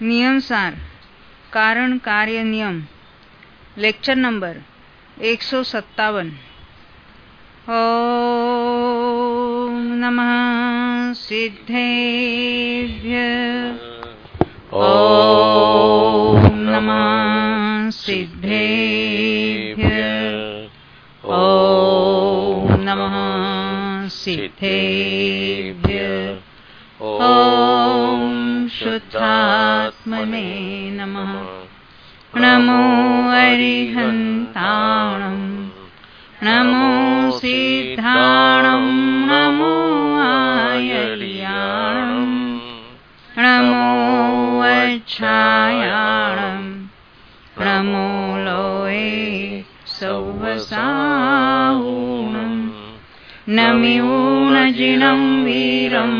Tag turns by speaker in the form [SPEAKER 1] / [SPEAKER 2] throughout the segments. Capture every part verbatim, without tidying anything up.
[SPEAKER 1] नियम सार कारण कार्य नियम लेक्चर नंबर एक सौ सत्तावन। ओम नमः सिद्धेभ्य ओम नमः सिद्धेभ्य ओम नमः सिद्धेभ्य ओम शुद्धात्मने नमः। नमो अरिहन्ताणं नमो सिद्धाणं नमो आयर्याणं नमो अच्छायाणं नमो लोये सौवसाहुणं नमिऊनजिनं वीरम्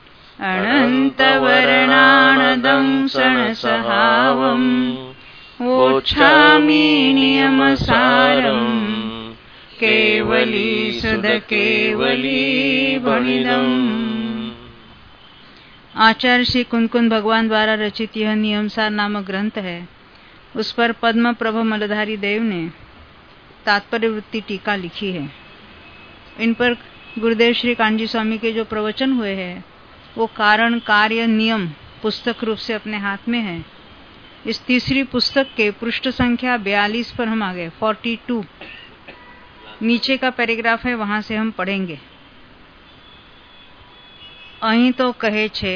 [SPEAKER 1] अनन्तवर्णानदं सणसहावम् वोच्छामि नियमसारम् केवली सुध केवली भणिदम्। आचार्य श्री कुंदकुंद भगवान द्वारा रचित यह नियमसार नामक ग्रंथ है। उस पर पद्म प्रभ मलधारी देव ने तात्पर्य वृत्ति टीका लिखी है। इन पर गुरुदेव श्री कांजी स्वामी के जो प्रवचन हुए हैं वो कारण कार्य नियम पुस्तक रूप से अपने हाथ में है। इस तीसरी पुस्तक के पृष्ठ संख्या बयालीस पर हम आ गए, बयालीस। नीचे का पैराग्राफ है, वहां से हम पढ़ेंगे। અહીં તો કહે છે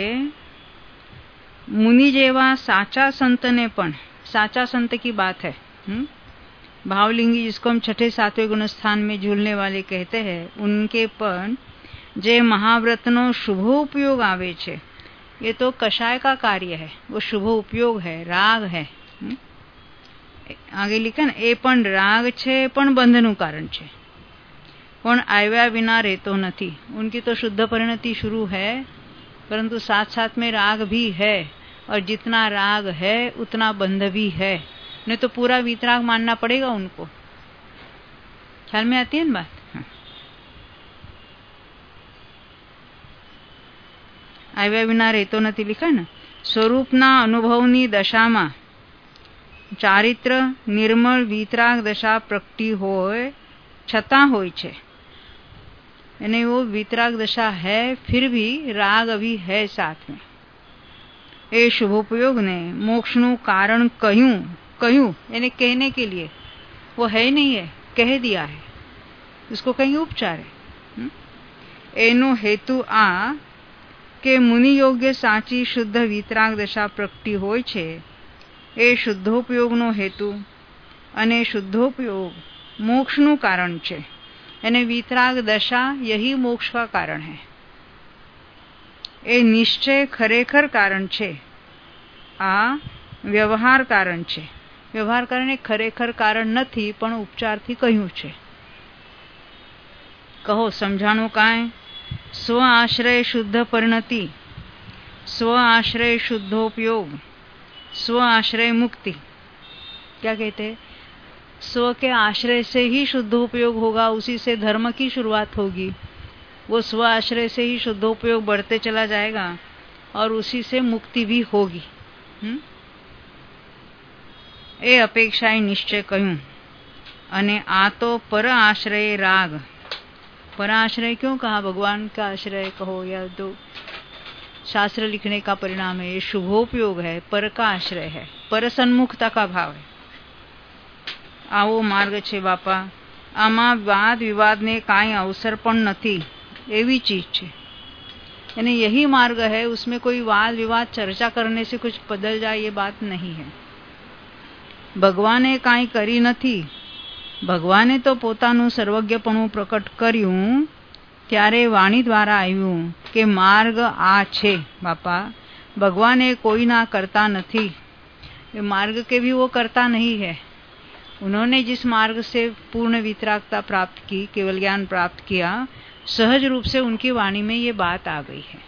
[SPEAKER 1] मुनि जेवा साचा संत ने पण, साचा संत की बात है। हुँ? भावलिंगी जिसको हम छठे सातवें गुण स्थान में झूलने वाले कहते हैं, उनके पण जे महाव्रतनो शुभ उपयोग आवे छे, ये तो कषाय का कार्य है, वो शुभ उपयोग है, राग है। हुँ? आगे लिखा ना, ए पण राग छे पण बंधनु कारण छे, पण आव्या विना रहतो नथी। उनकी तो शुद्ध परिणति शुरू है, परंतु साथ साथ में राग भी है, और जितना राग है उतना बंध भी है। नहीं तो पूरा वीतराग मानना पड़ेगा उनको। ख्याल में आती है ना बात? हाँ। आव्या विना रहतो नथी लिखा ना। स्वरूपना अनुभवनी दशामा चारित्र निर्मल वीतराग दशा प्रकटी होय छता होय छे, यानी वो वीतराग दशा है, फिर भी राग अभी है साथ में। ए शुभोपयोग ने मोक्षनु कारण कहूं, कहूं यानी कहने के लिए, वो है नहीं है, कह दिया है, इसको कहीं उपचार है। एनो हेतु आ के मुनि योग्य साची शुद्ध वीतराग दशा प्रकटी होय छे, ए शुद्धोपयोगनो हेतु अने शुद्धोपयोग मोक्षनु कारण छे, यानी वीतराग दशा यही मोक्ष का कारण है। ए निश्चय खरेखर कारण छे, आ व्यवहार कारण छे। व्यवहार कारण ए खरेखर कारण नथी, पण उपचारथी कह્યું છે। कहो समझाणो कांय? स्व आश्रय शुद्ध परिणति, स्व आश्रय शुद्धोपयोग, स्व आश्रय मुक्ति। क्या कहते हैं? स्व के आश्रय से ही शुद्धोपयोग होगा, उसी से धर्म की शुरुआत होगी। वो स्व आश्रय से ही शुद्धोपयोग बढ़ते चला जाएगा और उसी से मुक्ति भी होगी। हुँ? ए अपेक्षाएं निश्चय कहूं, अने आ तो पर आश्रय राग। पर आश्रय क्यों कहा? भगवान का आश्रय कहो या तो शास्त्र लिखने का परिणाम है। ये शुभोपयोग है, पर का आश्रय है, पर सन्मुखता का भाव है। आवो मार्ग छे बापा, आमा वाद विवाद ने काई अवसर पण नथी, एवी चीज छे। यानी यही मार्ग है, उसमें कोई वाद विवाद चर्चा करने से कुछ बदल जाए ये बात नहीं है। भगवाने काई करी नथी, भगवाने तो पोतानुं सर्वज्ञपणुं प्रकट कर्युं, त्यारे वाणी द्वारा आव्युं के मार्ग आ छे बापा। भगवाने कोई ना करता नथी, ये मार्ग के भी वो करता नहीं है। उन्होंने जिस मार्ग से पूर्ण वितरागता प्राप्त की, केवल ज्ञान प्राप्त किया, सहज रूप से उनकी वाणी में ये बात आ गई है।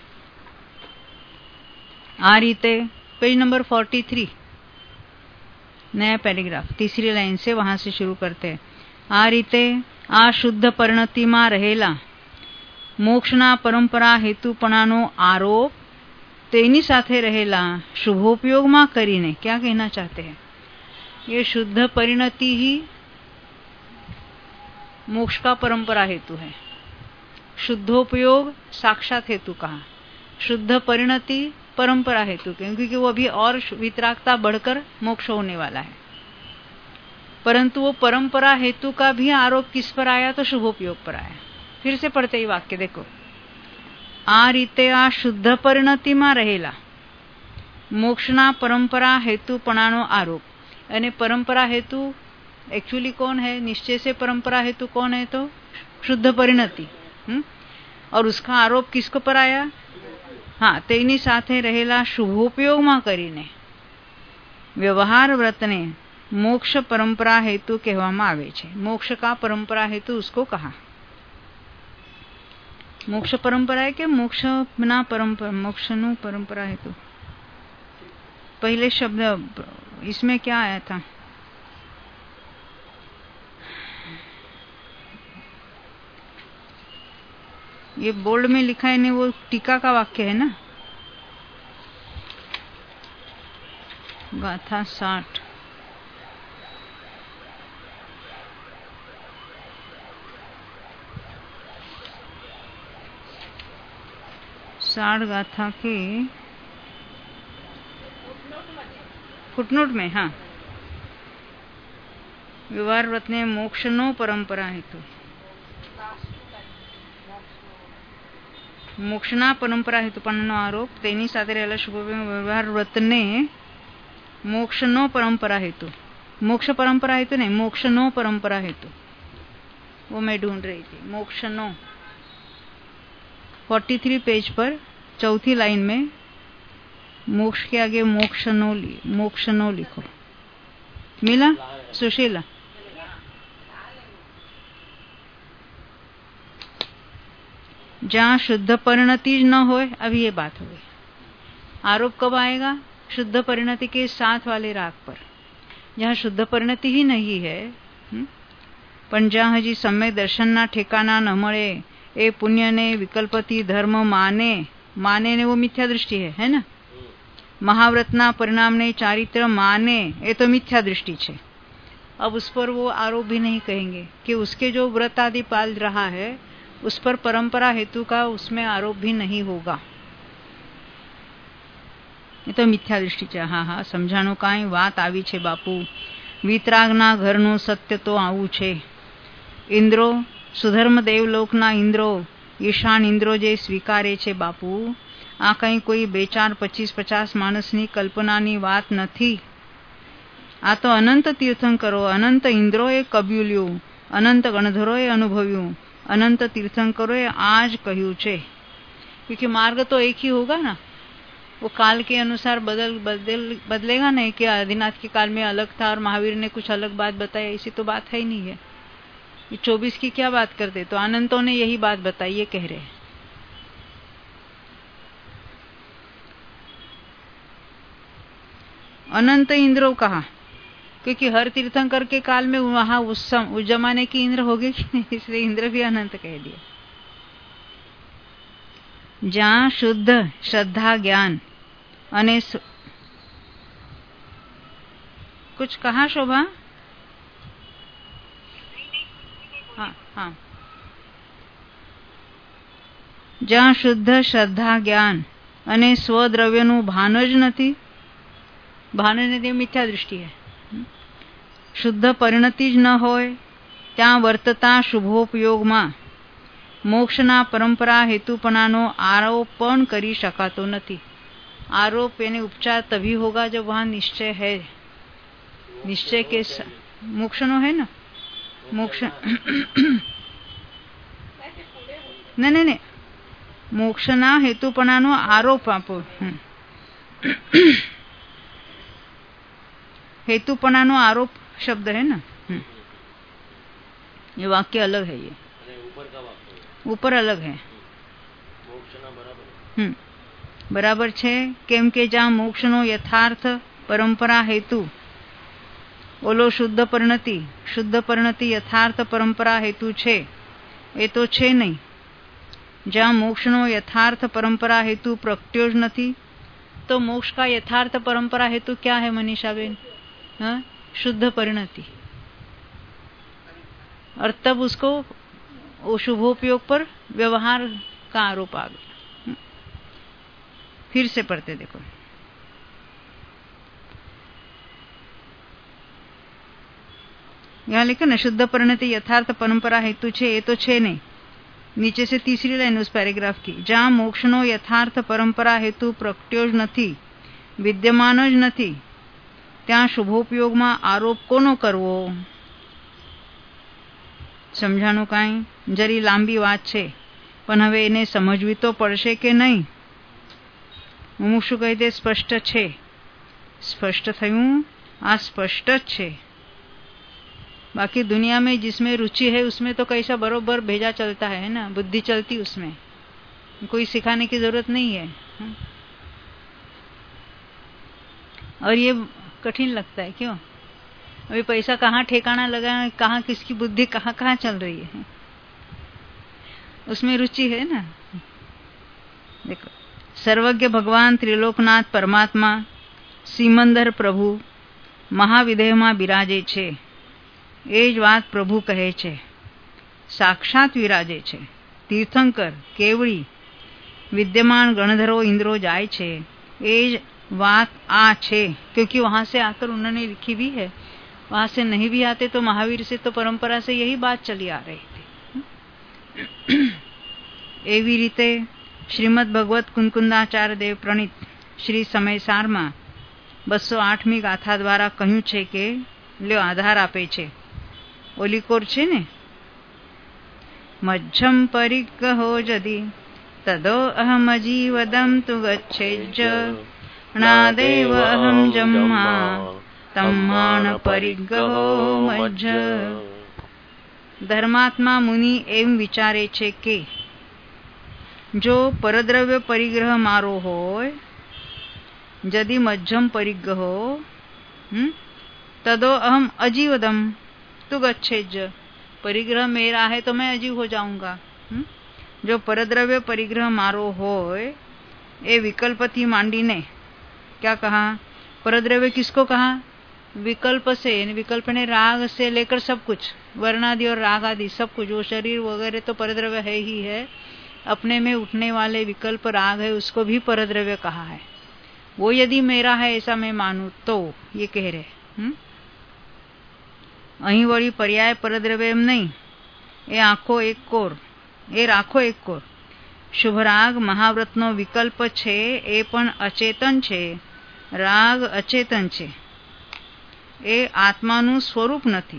[SPEAKER 1] आ रीते पेज नंबर तैंतालीस, नया पैराग्राफ, तीसरी लाइन से वहां से शुरू करते हैं। आ रीते आ शुद्ध परिणति में रहेला मोक्षना परंपरा हेतुपणानो आरोप તેની સાથે રહેલા શુભોપયોગમાં કરીને क्या कहना चाहते हैं? ये शुद्ध परिणति ही मोक्ष का परंपरा हेतु है। शुद्धोपयोग साक्षात हेतु कहा, शुद्ध परिणति परंपरा हेतु, क्योंकि वो अभी और वितरागता बढ़कर मोक्ष होने वाला है। परंतु वो परंपरा हेतु का भी आरोप किस पर आया? तो शुभोपयोग पर आया। फिर से पढ़ते ही वाक्य देखो, आ रीते आ शुद्ध परिणति में रहेला मोक्षना परंपरा हेतुपणानो आरोप। यानी परंपरा हेतु एक्चुअली कौन है? निश्चय से परंपरा हेतु कौन है? तो शुद्ध परिणति। हुँ? और उसका आरोप किसको पर आया? हाँ, तेनी साथे रहेला शुभोपयोग में करीने व्यवहार व्रतने मोक्ष परंपरा हेतु कहवामां आवे छे। मोक्ष का परंपरा हेतु उसको कहा। मोक्ष परंपरा है कि मोक्ष ना परंपरा, मोक्ष नु परंपरा हेतु। पहले शब्द इसमें क्या आया था? ये बोल्ड में लिखा है नहीं, वो टीका का वाक्य है ना, गाथा साठ। साठ गाथा के फुटनोट में, हाँ, व्यवहार व्रत ने मोक्ष नो परंपरा हेतु, मोक्षना परंपरा हेतुपणनो आरोप तेनी साथे रहेला शुभ व्यवहार व्रत ने मोक्ष नो परंपरा हेतु, मोक्ष परंपरा हेतु नहीं, मोक्ष नो परंपरा हेतु, वो मैं ढूंढ रही थी। मोक्ष नो तैंतालीस पेज पर चौथी लाइन में मोक्ष के आगे मोक्ष नो ली मोक्ष नो लिखो। मिला सुशीला? जहाँ शुद्ध परिणति न होए, अभी ये बात हो गई। आरोप कब आएगा? शुद्ध परिणति के साथ वाले राग पर। जहाँ शुद्ध परिणति ही नहीं है, पण ज्યાં हजी समय दर्शन ना ठेकाना न मळे, ए पुण्य ने विकल्पति धर्म माने माने ने वो मिथ्या दृष्टि है, है ना। महाव्रत ना परिणाम ने चारित्र माने, ये तो मिथ्या दृष्टि है। अब उस पर वो आरोप भी नहीं कहेंगे कि उसके जो व्रत आदि पाल रहा है उस पर परंपरा हेतु का उसमें आरोप भी नहीं होगा। ये तो मिथ्या दृष्टि है। हाँ हाँ, समझाणो काई बात आवी छे बापू। वीतरागना घरनु सत्य तो आवू छे। इंद्रो सुधर्म देवलोकना इंद्रो ईशान इंद्रो जे स्वीकारे छे बापू, आ कई कोई बे चार पच्चीस पचास माणसनी कल्पनानी वात नथी। आ तो अनंत तीर्थंकरो अनंत इंद्रोए कब्यूल्यू, अनंत गणधरोए अनुभव्यू, अनंत तीर्थंकरोए आज कह્યું છે। क्योंकि मार्ग तो एक ही होगा ना, वो काल के अनुसार बदल बदल बदलेगा नहीं कि आदिनाथ के काल में अलग था और महावीर ने कुछ अलग बात बताई, ऐसी तो बात है ही नहीं है। ये चौबीस की क्या बात करते? तो अनंतों ने यही बात बताई, ये कह रहे हैं। अनंत इंद्रो कहा क्योंकि हर तीर्थंकर के काल में वहां उस, उस जमाने की इंद्र होगी कि नहीं, इसलिए इंद्र भी अनंत कह दिया। जहाँ शुद्ध श्रद्धा ज्ञान अने कुछ कहा शोभा? हाँ हाँ, જ્યાં શુદ્ધ શ્રદ્ધા જ્ઞાન અને સ્વદ્રવ્યનું ભાન જ નથી, ભાન ને તે મિથ્યા દૃષ્ટિ है। શુદ્ધ પરિણતિ જ ન હોય ત્યાં વર્તતા શુભોપયોગમાં મોક્ષના પરંપરા હેતુપણાનો આરોપ પણ કરી શકાતો નથી। आरोप यानी उपचार तभी होगा जब वहां निश्चय है। निश्चय के मोक्ष नो है ना, मोक्ष नहीं नहीं नहीं, मोक्षना हेतुपणानो आरोप आपो। हेतुपणानो आरोप शब्द है ना, ये वाक्य अलग है। ये ऊपर अलग है। हम्म बराबर छे। केम के ज्યાં मोक्षनो यथार्थ परंपरा हेतु ओलो शुद्ध परिणति, शुद्ध परिणति यथार्थ परंपरा हेतु छे, ए तो छे नहीं। જ્યાં મોક્ષનો યથાર્થ પરંપરા હેતુ પ્રગટ્યો જ નથી तो मोक्ष का यथार्थ परंपरा हेतु क्या है मनीषा बेन? हाँ, शुद्ध परिणति। और तब उसको वो शुभोपयोग पर व्यवहार का आरोप आ गया। फिर से पढ़ते देखो। यहाँ लिखा ना, शुद्ध परिणति यथार्थ परंपरा हेतु छे, ये तो छे नहीं। नीचे से तीसरी लाइन उस पैराग्राफ की, જ્યાં મોક્ષનો યથાર્થ પરંપરા હેતુ પ્રગટ્યો જ નથી, વિદ્યમાન જ નથી, ત્યાં શુભોપયોગમાં આરોપ કોનો કરવો? સમજાણું કાંઈ? જરી લાંબી વાત છે, પણ હવે એને સમજવી તો પડશે કે નહીં? મુમુક્ષુ કહી દે સ્પષ્ટ છે. સ્પષ્ટ થયું? આ સ્પષ્ટ જ છે. बाकी दुनिया में जिसमें रुचि है उसमें तो कैसा बरोबर भेजा चलता है ना, बुद्धि चलती उसमें, कोई सिखाने की जरूरत नहीं है। और ये कठिन लगता है, क्यों? अभी पैसा कहाँ ठिकाना लगा, कहाँ किसकी बुद्धि कहाँ कहाँ चल रही है, उसमें रुचि है ना। देखो, सर्वज्ञ भगवान त्रिलोकनाथ परमात्मा सिमंदर प्रभु महाविदेहમાં બિરાજે છે, એ જ વાત પ્રભુ કહે છે. સાક્ષાત વિરાજે છે. તીર્થંકર કેવડી विद्यमान गणधरो इंद्रो जाए छे, ये बात आ छे, क्योंकि वहां से आकर उन्होंने लिखी भी है। वहां से नहीं भी आते तो महावीर से तो परंपरा से यही बात चली आ रही थी। एवी रीते श्रीमद भगवत कुंकुंदाचार्य देव प्रणीत श्री समयसार में बसो आठमी गाथा द्वारा कह્યું છે કે લ્યો આધાર આપે છે। ઓલી કોર છે ને, મજ્જમ પરિગ્રહો જદી तदो अहम जीवदम तु गच्छेज्ज नादेव अहम जम्मा तम्मान परिग्रहो मज्ज। धर्मात्मा मुनि एम विचारे छे के जो परद्रव्य परिग्रह मारो होय, यदि मध्यम परिग्रहो तदो अहम अजीवदम तु गच्छेज्ज, परिग्रह मेरा है तो मैं अजीव हो जाऊंगा। हुँ? जो परद्रव्य परिग्रह मारो होय, ए विकल्पथी मांडीने क्या कहा? परद्रव्य किसको कहा? विकल्प से, विकल्प ने राग से लेकर सब कुछ, वर्णादि और राग आदि सब कुछ, वो शरीर वगैरह तो परद्रव्य है ही है। अपने में उठने वाले विकल्प राग है, उसको भी परद्रव्य कहा है। वो यदि मेरा है ऐसा मैं मानू तो ये कह रहे। हुँ? अहीं वળી पर्याय परद्रव्य एम नहीं, ए आंखो एक कोर, ए राखो एक कोर। शुभराग महाव्रतनो विकल्प छे, ए पण अचेतन छे। राग अचेतन छे, ए आत्मानु स्वरूप नथी।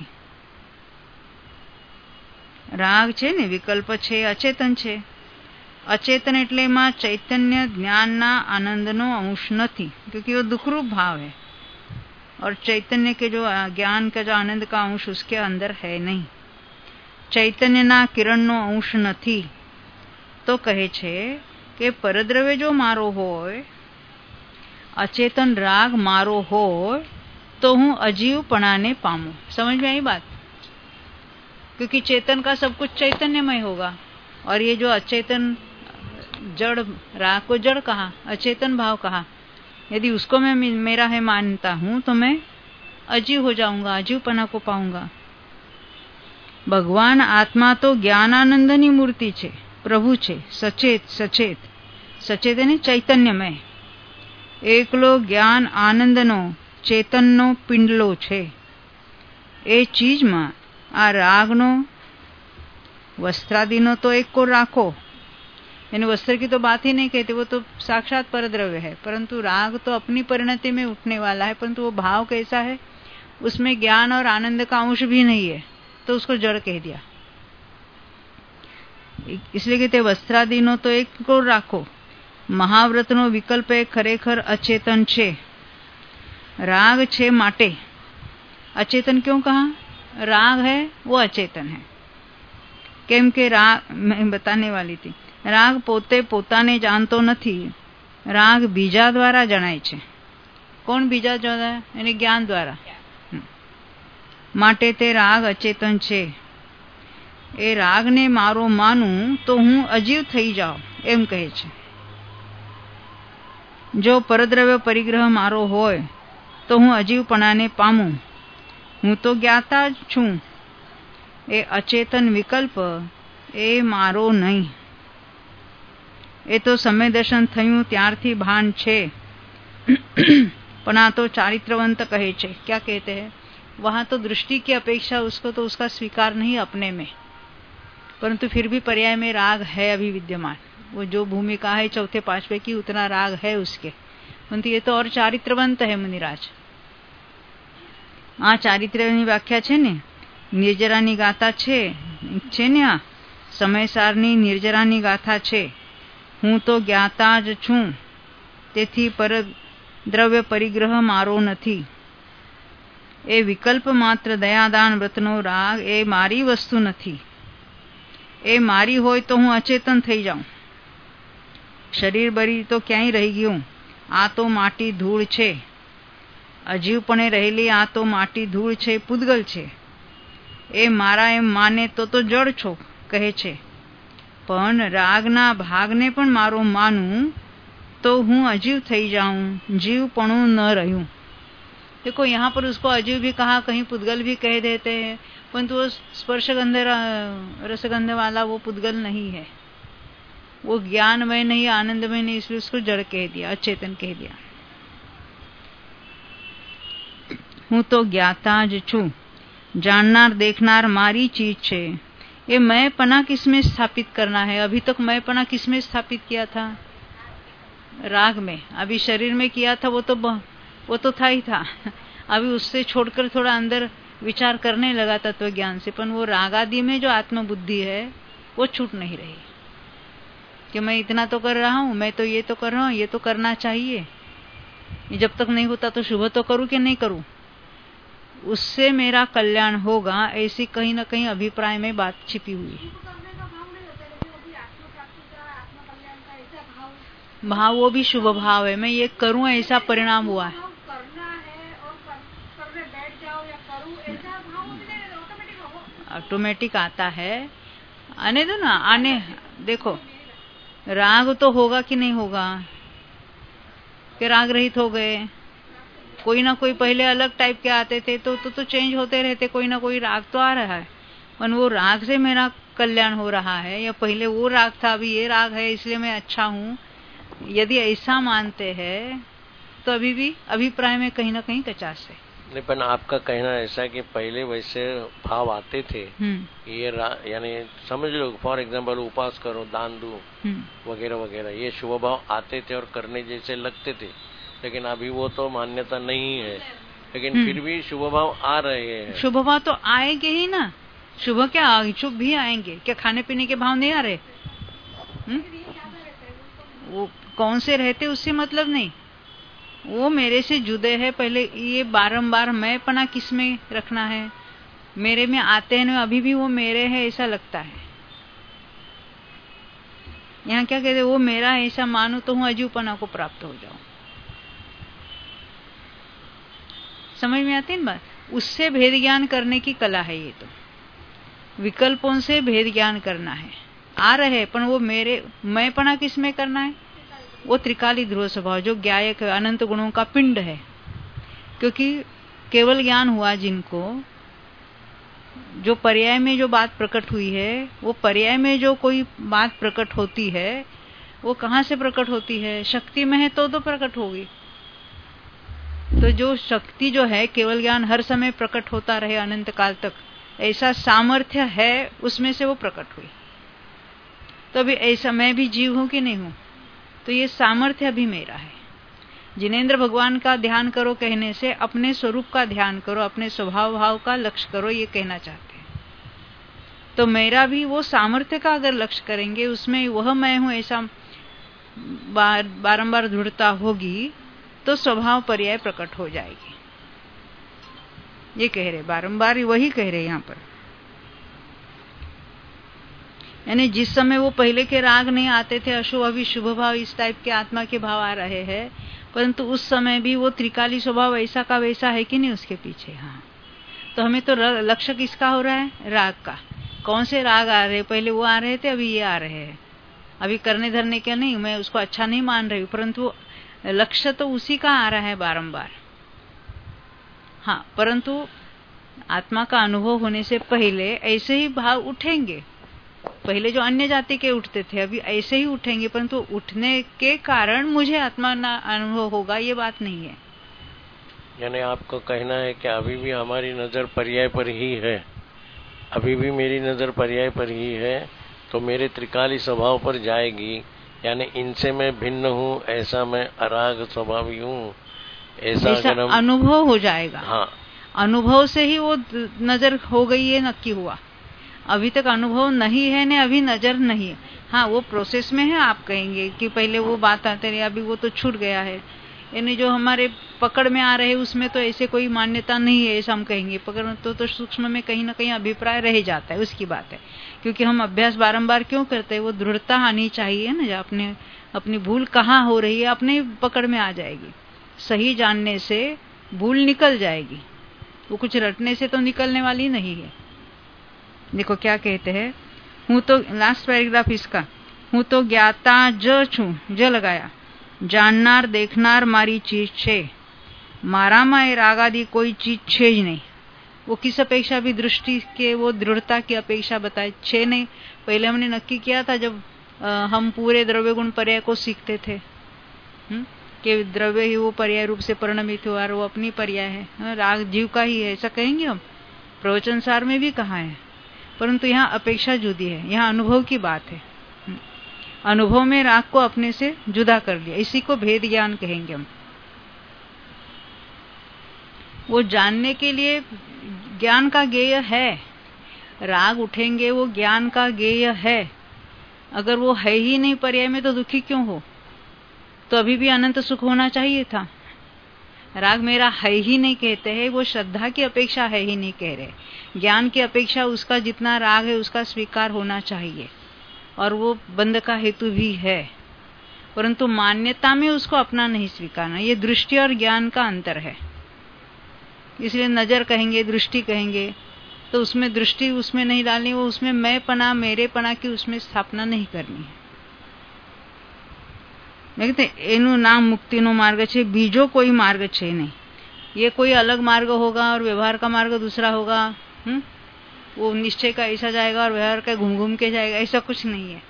[SPEAKER 1] राग छे ने विकल्प छे, अचेतन छे। अचेतन एटले एमां चैतन्य ज्ञानना आनंदनो अंश नथी, क्योंकि वो दुखरूप भाव है और चैतन्य के जो ज्ञान का जो आनंद का अंश उसके अंदर है नहीं। चैतन्यना किरणनो अंश नथी। तो कहे छे के परद्रव्य जो मारो होय, अचेतन राग मारो होय, तो हूँ अजीवपणाने पामू। समझ में आई बात? क्योंकि चेतन का सब कुछ चैतन्यमय होगा, और ये जो अचेतन जड़, राग को जड़ कहा, अचेतन भाव कहा, यदि उसको मैं मेरा है मानता हूं तो मैं अजीव हो जाऊंगा, अजीवपना को पाऊंगा। भगवान आत्मा तो ज्ञानानंदनी मूर्ति छे, प्रभु छे, सचेत सचेत सचेत ने चैतन्यमय, एकलो ज्ञान आनंदनो चेतननो पिंडलो छे। ए चीज में आ रागनो वस्त्रादिनो तो एक को राखो, यानी वस्त्र की तो बात ही नहीं कहते, वो तो साक्षात परद्रव्य है। परंतु राग तो अपनी परिणति में उठने वाला है, परंतु वो भाव कैसा है, उसमें ज्ञान और आनंद का अंश भी नहीं है, तो उसको जड़ कह दिया। इसलिए कहते वस्त्रादिनो तो एक को राखो, महाव्रतनो विकल्प एक खरेखर अचेतन छे। राग छे माटे अचेतन क्यों कहा? राग है वो अचेतन है। केम के राग मैं बताने वाली थी, राग पोते पोताने जानतो नथी, राग बीजा द्वारा जणाय छे। कोण बीजा द्वारा? यानी ज्ञान द्वारा। माटे ते राग अचेतन छे। ए राग ने मारो मानू तो हूँ अजीव थई जाओ, एम कहे छे। જો પરદ્રવ્ય પરિગ્રહ મારો હોય તો હું અજીવપણાને પામું. હું તો જ્ઞાતા જ છું. એ અચેતન વિકલ્પ એ મારો નહીં. એ તો સમય દર્શન થયું ત્યારથી ભાન છે. પણ આ તો ચાरित्रवंत कहे छे. क्या कहते हैं? वहां तो दृष्टि की अपेक्षा उसको तो उसका स्वीकार नहीं अपने में, परंतु फिर भी पर्याय में राग है अभी विद्यमान. वो जो भूमिका है चौथे पांचवे की उतना राग है उसके, परंतु ये तो और चारित्रवंत है मुनिराज. आ चारित्र्यની વ્યાખ્યા છે ને, નિર્જરાની ગાથા છે છે ને, આ સમયસારની નિર્જરાની ગાથા છે. હું તો જ્ઞાતા જ છું, તેથી પર દ્રવ્ય પરિગ્રહ મારો નથી. એ વિકલ્પ માત્ર દયાદાન વ્રતનો રાગ એ મારી વસ્તુ નથી. એ મારી હોય તો હું અચેતન થઈ જાઉં. શરીર બરી તો ક્યાંય રહી ગયું. આ તો માટી ધૂળ છે. અજીવપણે રહેલી આ તો માટી ધૂળ છે, પૂદગલ છે. એ મારા એમ માને તો તો જડ છો કહે છે. પણ રાગના ભાગને પણ મારો માનું तो हूँ अजीव थई जाऊं. जीवपणु न रहूं. देखो यहाँ पर उसको अजीव भी कहा, कहीं पुद्गल भी कह देते हैं, परंतु वो स्पर्श गंध रसगंध वाला वो पुद्गल नहीं है. वो ज्ञानमय नहीं, आनंदमय नहीं, इसलिए उसको जड़ कह दिया, अचेतन कह दिया. हूँ तो ज्ञाता ज छू. जाननार देखनार मारी चीज छे. ये मैं पना किसमें स्थापित करना है? अभी तक मैं पना किसमें स्थापित किया था? राग में. अभी शरीर में किया था वो तो वो तो था ही था. अभी उससे छोड़कर थोड़ा अंदर विचार करने लगा तत्व ज्ञान से, पर वो राग आदि में जो आत्मबुद्धि है वो छूट नहीं रही कि मैं इतना तो कर रहा हूँ, मैं तो ये तो कर रहा हूँ, ये तो करना चाहिए, ये जब तक नहीं होता तो शुभ तो करूँ कि नहीं करूँ, उससे मेरा कल्याण होगा, ऐसी कहीं ना कहीं अभिप्राय में बात छिपी हुई है. भाव वो भी शुभ भाव है. मैं ये करूं ऐसा परिणाम हुआ है. ऑटोमेटिक आता है. आने दो ना, आने देखो. राग तो होगा कि नहीं होगा कि राग रहित हो गए. कोई ना कोई पहले अलग टाइप के आते थे तो तो, तो चेंज होते रहते. कोई ना कोई राग तो आ रहा है, पर वो राग से मेरा कल्याण हो रहा है, या पहले वो राग था अभी ये राग है इसलिए मैं अच्छा हूँ. यदि ऐसा मानते हैं तो अभी भी अभिप्राय में कहीं ना कहीं कचास है.
[SPEAKER 2] नहीं, पर आपका कहना ऐसा है कि पहले वैसे भाव आते थे, ये यानी समझ लो फॉर एग्जांपल उपास करो, दान दो वगैरह वगैरह, ये शुभ भाव आते थे और करने जैसे लगते थे, लेकिन अभी वो तो मान्यता नहीं है. लेकिन फिर भी शुभ भाव आ रहे हैं.
[SPEAKER 1] शुभ भाव तो आएंगे ही ना. शुभ क्या शुभ भी आएंगे. क्या खाने पीने के भाव नहीं आ रहे? हुँ? वो कौन से रहते उससे मतलब नहीं, वो मेरे से जुदे है. पहले ये बारंबार मैं पना किस में रखना है, मेरे में आते हैं, अभी भी वो मेरे है ऐसा लगता है. यहाँ क्या कहते, वो मेरा ऐसा मानो तो हूँ अजीवपना को प्राप्त हो जाऊं. समझ में आती है ना बात? उससे भेद ज्ञान करने की कला है. ये तो विकल्पों से भेद ज्ञान करना है. आ रहे पर वो मेरे मैं पना किस में करना है? वो त्रिकाली ध्रुव स्वभाव जो ज्ञायक अनंत गुणों का पिंड है. क्योंकि केवल ज्ञान हुआ जिनको, जो पर्याय में जो बात प्रकट हुई है, वो पर्याय में जो कोई बात प्रकट होती है वो कहाँ से प्रकट होती है? शक्ति में है तो तो प्रकट होगी. तो जो शक्ति जो है, केवल ज्ञान हर समय प्रकट होता रहे अनंत काल तक, ऐसा सामर्थ्य है उसमें से वो प्रकट हुई. तो अभी ऐसा मैं भी जीव हूं कि नहीं हूं, तो ये सामर्थ्य भी मेरा है. जिनेंद्र भगवान का ध्यान करो कहने से अपने स्वरूप का ध्यान करो, अपने स्वभाव भाव का लक्ष्य करो, ये कहना चाहते हैं. तो मेरा भी वो सामर्थ्य का अगर लक्ष्य करेंगे, उसमें वह मैं हूं ऐसा बार बारंबार दृढ़ता होगी, तो स्वभाव पर्याय प्रकट हो जाएगी. ये कह रहे बारंबार वही कह रहे यहाँ पर. यानी जिस समय वो पहले के राग नहीं आते थे, अशुभ अभी शुभ भाव इस टाइप के आत्मा के भाव आ रहे हैं, परंतु उस समय भी वो त्रिकाली स्वभाव ऐसा का वैसा है कि नहीं उसके पीछे. हाँ, तो हमें तो लक्ष्य किसका हो रहा है? राग का. कौन से राग आ रहे? पहले वो आ रहे थे, अभी ये आ रहे हैं. अभी करने धरने के नहीं, मैं उसको अच्छा नहीं मान रही हूँ, परंतु लक्ष्य तो उसी का आ रहा है बारंबार। हाँ, परंतु आत्मा का अनुभव होने से पहले ऐसे ही भाव उठेंगे। पहले जो अन्य जाति के उठते थे अभी ऐसे ही उठेंगे, परंतु उठने के कारण मुझे आत्मा ना अनुभव होगा ये बात नहीं है।
[SPEAKER 2] यानी आपको कहना है कि अभी भी हमारी नजर पर्याय पर ही है, अभी भी मेरी नजर पर्याय पर ही है, तो मेरे त्रिकाली स्वभाव पर जाएगी। यानी इनसे मैं भिन्न हूँ, ऐसा मैं अराग स्वभावी हूँ, ऐसा,
[SPEAKER 1] ऐसा अनुभव हो जाएगा।
[SPEAKER 2] हाँ,
[SPEAKER 1] अनुभव से ही वो नजर हो गई है, नक्की हुआ। अभी तक अनुभव नहीं है ने अभी नजर नहीं है। हाँ, वो प्रोसेस में है। आप कहेंगे कि पहले वो बात आते रही, अभी वो तो छूट गया है। यानी जो हमारे पकड़ में आ रहे हैं उसमें तो ऐसे कोई मान्यता नहीं है, ऐसा हम कहेंगे। पकड़ में तो, तो सूक्ष्म में कहीं ना कहीं अभिप्राय रह जाता है, उसकी बात है। क्योंकि हम अभ्यास बारंबार क्यों करते हैं, वो दृढ़ता आनी चाहिए ना। जब अपने अपनी भूल कहाँ हो रही है अपने पकड़ में आ जाएगी। सही जानने से भूल निकल जाएगी, वो कुछ रटने से तो निकलने वाली नहीं है। देखो क्या कहते हैं, हूँ तो लास्ट पैराग्राफ इसका, हूँ तो ज्ञाता ज छू, ज लगाया, जाननार देखनार मारी चीज छे, मारा माए राग आदि कोई चीज छे ही नहीं। वो किस अपेक्षा भी दृष्टि के वो दृढ़ता की अपेक्षा बताए छे नहीं। पहले हमने नक्की किया था जब आ, हम पूरे द्रव्य गुण पर्याय को सीखते थे हुँ? कि द्रव्य ही वो पर्याय रूप से परिणमित हुआ और वो अपनी पर्याय है, राग जीव का ही है, ऐसा कहेंगे हम। प्रवचन सार में भी कहा है, परंतु यहाँ अपेक्षा जुदी है, यहाँ अनुभव की बात है। अनुभव में राग को अपने से जुदा कर लिया, इसी को भेद ज्ञान कहेंगे हम। वो जानने के लिए ज्ञान का ज्ञेय है, राग उठेंगे वो ज्ञान का ज्ञेय है। अगर वो है ही नहीं पर्याय में तो दुखी क्यों हो, तो अभी भी अनंत सुख होना चाहिए था। राग मेरा है ही नहीं कहते हैं, वो श्रद्धा की अपेक्षा है ही नहीं कह रहे। ज्ञान की अपेक्षा उसका जितना राग है उसका स्वीकार होना चाहिए, और वो बंध का हेतु भी है, परंतु मान्यता में उसको अपना नहीं स्वीकारना। ये दृष्टि और ज्ञान का अंतर है। इसलिए नजर कहेंगे, दृष्टि कहेंगे, तो उसमें दृष्टि उसमें नहीं डालनी, वो उसमें मैं पना मेरे पना की उसमें स्थापना नहीं करनी है। देखते एनु नाम मुक्ति नो मार्ग छे, बीजो कोई मार्ग छे नहीं। ये कोई अलग मार्ग होगा और व्यवहार का मार्ग दूसरा होगा। हुँ? वो निश्चय का ऐसा जाएगा और व्यवहार का घूम घूम के जाएगा, ऐसा कुछ नहीं है।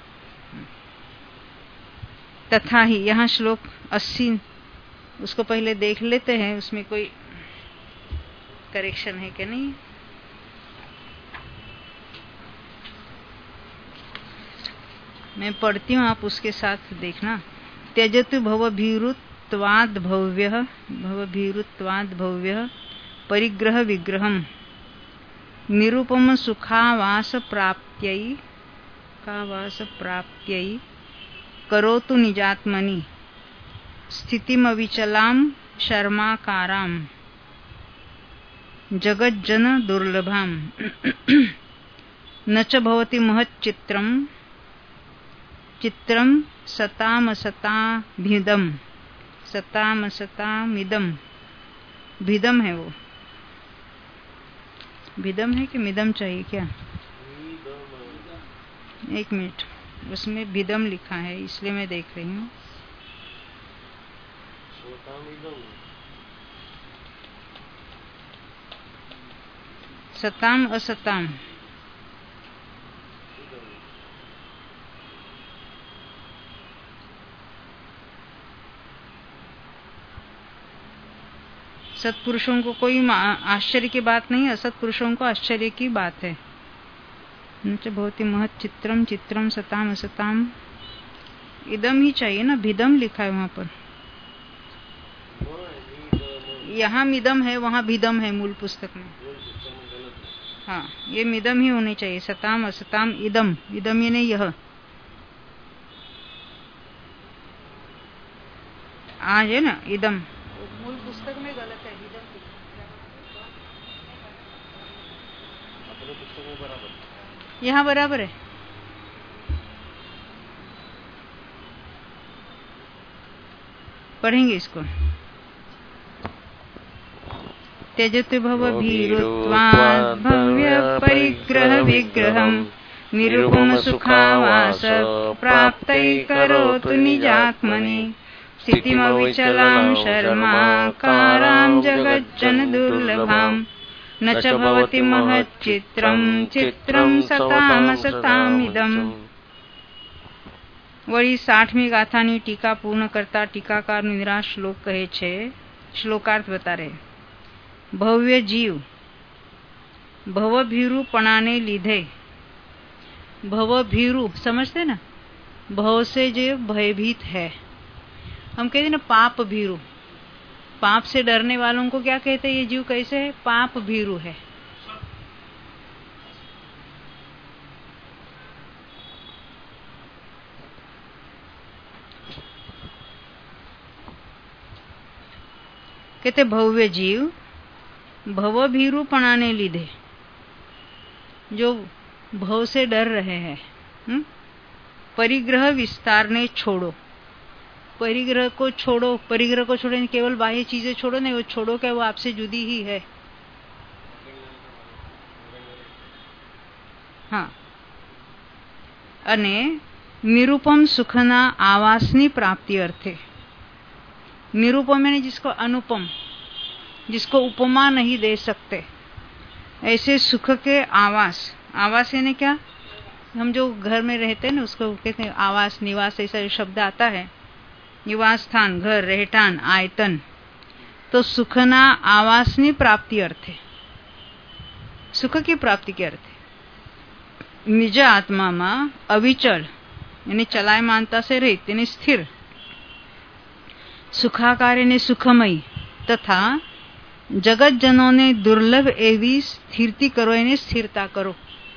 [SPEAKER 1] तथा ही यहाँ श्लोक अस्सी, उसको पहले देख लेते हैं, उसमें कोई करेक्शन है कि नहीं। मैं पढ़ती हूँ, आप उसके साथ देखना। त्यजतु भवभीरुत्वाद् भव्यः, भवभीरुत्वाद् भव्यः परिग्रह विग्रहम् निरुपम सुखावास प्राप्त्यै, कावास प्राप्त्यै करोतु निजात्मनि स्थितिमविचलां शर्माकारां जगज्जन दुर्लभां न च भवति महच्चित्रं चित्रं सतामसताभिदं, सतामसतामिदं, भिदम है वो, भिदम है कि मिदम चाहिए क्या? एक मिनट, उसमें भिदम लिखा है इसलिए मैं देख रही हूँ। सताम असताम, सत्पुरुषों को कोई आश्चर्य की बात नहीं, असत्पुरुषों को आश्चर्य की बात है। बहुत ही महत् चित्रम चित्रम सताम असताम, इदम ही चाहिए ना, भिदम लिखा है वहां पर। यहाँ मिदम है, वहां भिदम है मूल पुस्तक में। हाँ, ये मिदम ही होनी चाहिए, सताम असताम इदम, इदम ये नहीं यह। आज है ना इदम, मूल पुस्तक में गलत है, इदम अपने पुस्तक में बराबर, यहाँ बराबर है। पढ़ेंगे इसको। त्यजतु भवभीरुत्वाद् भव्य परिग्रह विग्रहम् निरुपम सुखावास प्राप्तै करोतु निजात्मनि स्थितिमविचलां शर्माकारां जगज्जनदुर्लभां न च भवति महच्चित्रं चित्रं सतामसतामिदम्। वળી સાઠમી ગાથાની ટીકા પૂર્ણ કરતા ટીકાકારનો નિરાશ શ્લોક કહે છે। શ્લોકાર્થ બતારે। ભવ્ય જીવ भवभीरुपणाने લીધે, भवभीरु समझते ना, भव से जो भयभीत है, हम कहते ना पाप भीरु, पाप से डरने वालों को क्या कहते हैं? ये जीव कैसे है? पाप भीरु है। कहते भव्य जीव भवभीरुपणाने લીધે, जो भव से डर रहे हैं, हुँ? परिग्रह विस्तार ने छोड़ो, परिग्रह को छोड़ो, परिग्रह को छोड़ो केवल बाह्य चीजें छोड़ो नहीं, वो छोड़ो क्या, वो आपसे जुदी ही है। हाँ, अने निरूपम सुखना आवासनी प्राप्ति अर्थे, निरूपम यानी जिसको अनुपम, जिसको उपमा नहीं दे सकते, ऐसे सुख के आवास, आवास यानी क्या, हम जो घर में रहते हैं ना उसको कहते हैं आवास, निवास, ऐसा शब्द आता है, निवास स्थान, घर, रहठान, आयतन। तो सुखना आवासनी प्राप्ति अर्थ है, सुख की प्राप्ति के अर्थ है निज आत्मा में अविचल यानी चलायमानता से रहित यानी स्थिर, सुखाकार यानी सुखमयी तथा जगत जनों ने दुर्लभ एवी स्थिरती करो यानी स्थिरता करो।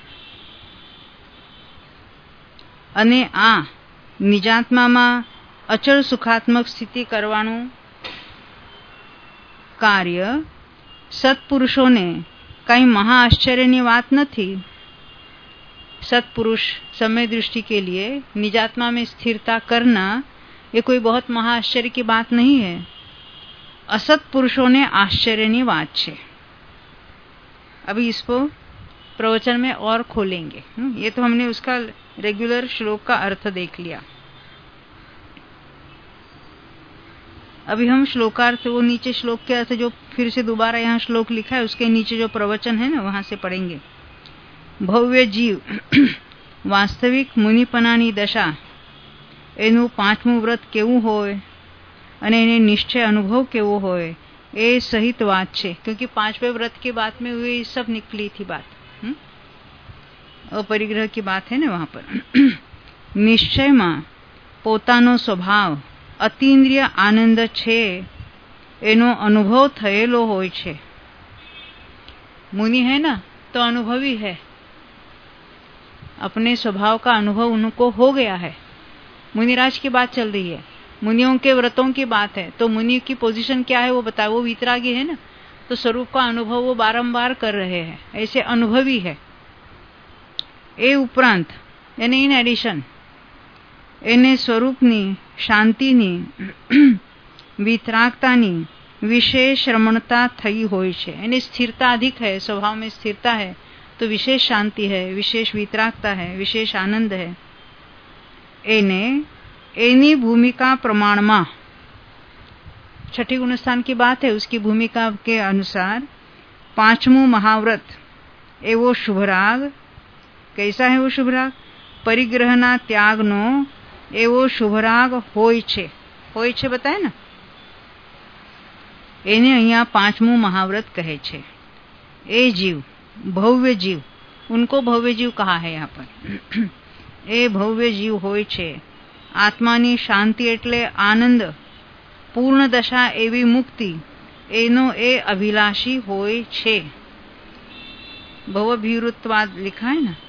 [SPEAKER 1] અને આ નિજાત્મામાં અચળ સુખાત્મક સ્થિતિ કરવાનું કાર્ય સત્પુરુષોને કઈ મહા આશ્ચર્યની વાત નથી। सत्पुरुष समय दृष्टि के लिए निजात्मा में स्थिरता करना ये कोई बहुत महा आश्चर्य की बात नहीं है, असत पुरुषों ने आश्चर्यनी बात है। अभी इसको प्रवचन में और खोलेंगे। ये तो हमने उसका रेगुलर श्लोक का अर्थ देख लिया। अभी हम श्लोकार्थ, वो नीचे श्लोक के अर्थ जो फिर से दोबारा यहाँ श्लोक लिखा है उसके नीचे जो प्रवचन है ना वहां से पढ़ेंगे। भव्य जीव वास्तविक मुनिपनानी दशा, एनु पांचमું व्रत केवुं होय अने एने निश्चय अनुभव केवो होय ए सहित बात छे, क्योंकि पांचवें व्रत की बात में हुई सब निकली थी बात, हुँ? अपरिग्रह की बात है ना वहां पर। निश्चय में पोतानो स्वभाव अतीन्द्रिय आनंद छे एनो अनुभव थयेलो होय छे। मुनि है ना तो अनुभवी है, अपने स्वभाव का अनुभव उनको हो गया है। मुनिराज की बात चल रही है, मुनियों के व्रतों की बात है, तो मुनि की पोजीशन क्या है वो बताए, वो वितरागी है ना, तो स्वरूप का अनुभव वो बारंबार कर रहे हैं, ऐसे अनुभवी है। ए उपरांत यानी इन एडिशन एने स्वरूपनी शांतिनी वितरागतानी विशेष रमणता थई होय छे, यानी स्थिरता अधिक है, स्वभाव में स्थिरता है तो विशेष शांति है, विशेष वितरागता है, विशेष आनंद है। एने एनी भूमिका प्रमाण में, छठी गुणस्थान की बात है, उसकी भूमिका के अनुसार पांचमું महाव्रत एवो शुभराग, कैसा है वो शुभराग, परिग्रहना त्यागनो एवो शुभराग होय छे, होय छे बताए ना, एने अहिया पांचमું महाव्रत कहे छे। ए जीव भव्य जीव, उनको भव्य जीव कहा है यहाँ पर। ए भव्य जीव होय छे, आत्मानी शांति एटले आनंद, पूर्ण दशा एवी मुक्ति, एनो ए अभिलाषी होय छे। भवभीरुत्वाद लिखा है ना,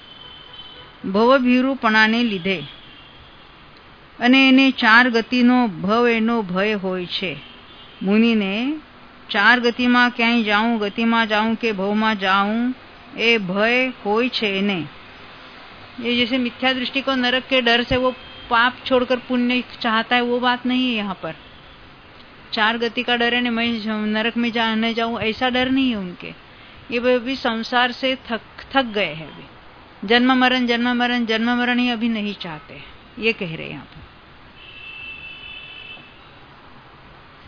[SPEAKER 1] भवभीरुपणाने લીધે અને એને ચાર ગતિનો ભવ એનો ભય હોય છે। मुनिने चार गति में क्यांय जाऊं, गति में जाऊं के भव में जाऊं ए भय होय छे ने। ये जैसे मिथ्या दृष्टि को नरक के डर से वो पाप छोड़कर पुण्य चाहता है, वो बात नहीं है यहाँ पर। चार गति का डर है ना, मैं नरक में जा न जाऊं ऐसा डर नहीं है उनके, ये भी संसार से थक थक गए हैं, अभी जन्म मरण जन्म मरण जन्म मरण ही अभी नहीं चाहते, ये कह रहे हैं यहाँ पर।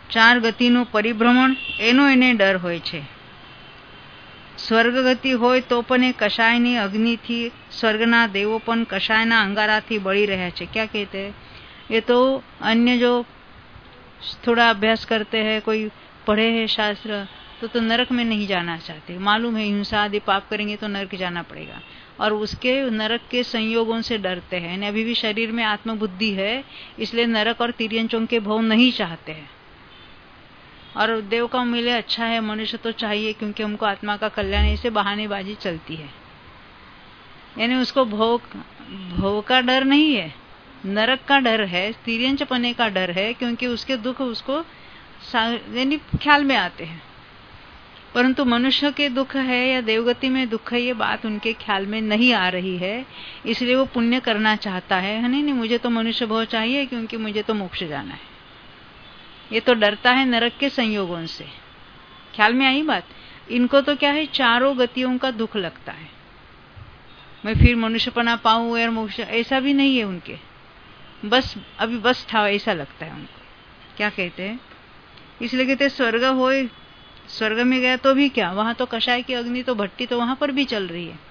[SPEAKER 1] ચાર ગતિનું પરિભ્રમણ એનો એને ડર હોય છે. સ્વર્ગ ગતિ હોય તો પણ એ કષાયની અગ્નિથી સ્वर्गના દેવો પણ કષાયના અંગારાથી બળી રહ્યા છે. क्या कहते हैं? ये तो अन्य जो थोड़ा अभ्यास करते हैं, कोई पढ़े हैं शास्त्र, तो तो नरक में नहीं जाना चाहते. मालूम है हिंसा आदि पाप करेंगे तो नरक जाना पड़ेगा और उसके नरक के संयोगों से डरते हैं. अभी भी शरीर में आत्मबुद्धि है, इसलिए नरक और तिर्यंचों के भव नहीं चाहते हैं. और देव का मिले अच्छा है, मनुष्य तो चाहिए क्योंकि हमको आत्मा का कल्याण, ऐसे बहानेबाजी चलती है. यानी उसको भोग भोग का डर नहीं है, नरक का डर है, तिर्यंच पने का डर है, क्योंकि उसके दुख उसको यानी ख्याल में आते हैं. परंतु मनुष्य के दुख है या देवगति में दुख है, ये बात उनके ख्याल में नहीं आ रही है, इसलिए वो पुण्य करना चाहता है. नहीं नहीं, मुझे तो मनुष्य भव चाहिए क्योंकि मुझे तो मोक्ष जाना है. ये तो डरता है नरक के संयोगों से. ख्याल में आई बात? इनको तो क्या है, चारों गतियों का दुख लगता है. मैं फिर मनुष्यपना पाऊं या मोक्ष, ऐसा भी नहीं है उनके. बस अभी बस था ऐसा लगता है उनको. क्या कहते हैं? इसलिए कहते स्वर्ग हो, स्वर्ग में गया तो भी क्या, वहां तो कषाय की अग्नि तो भट्टी तो वहां पर भी चल रही है.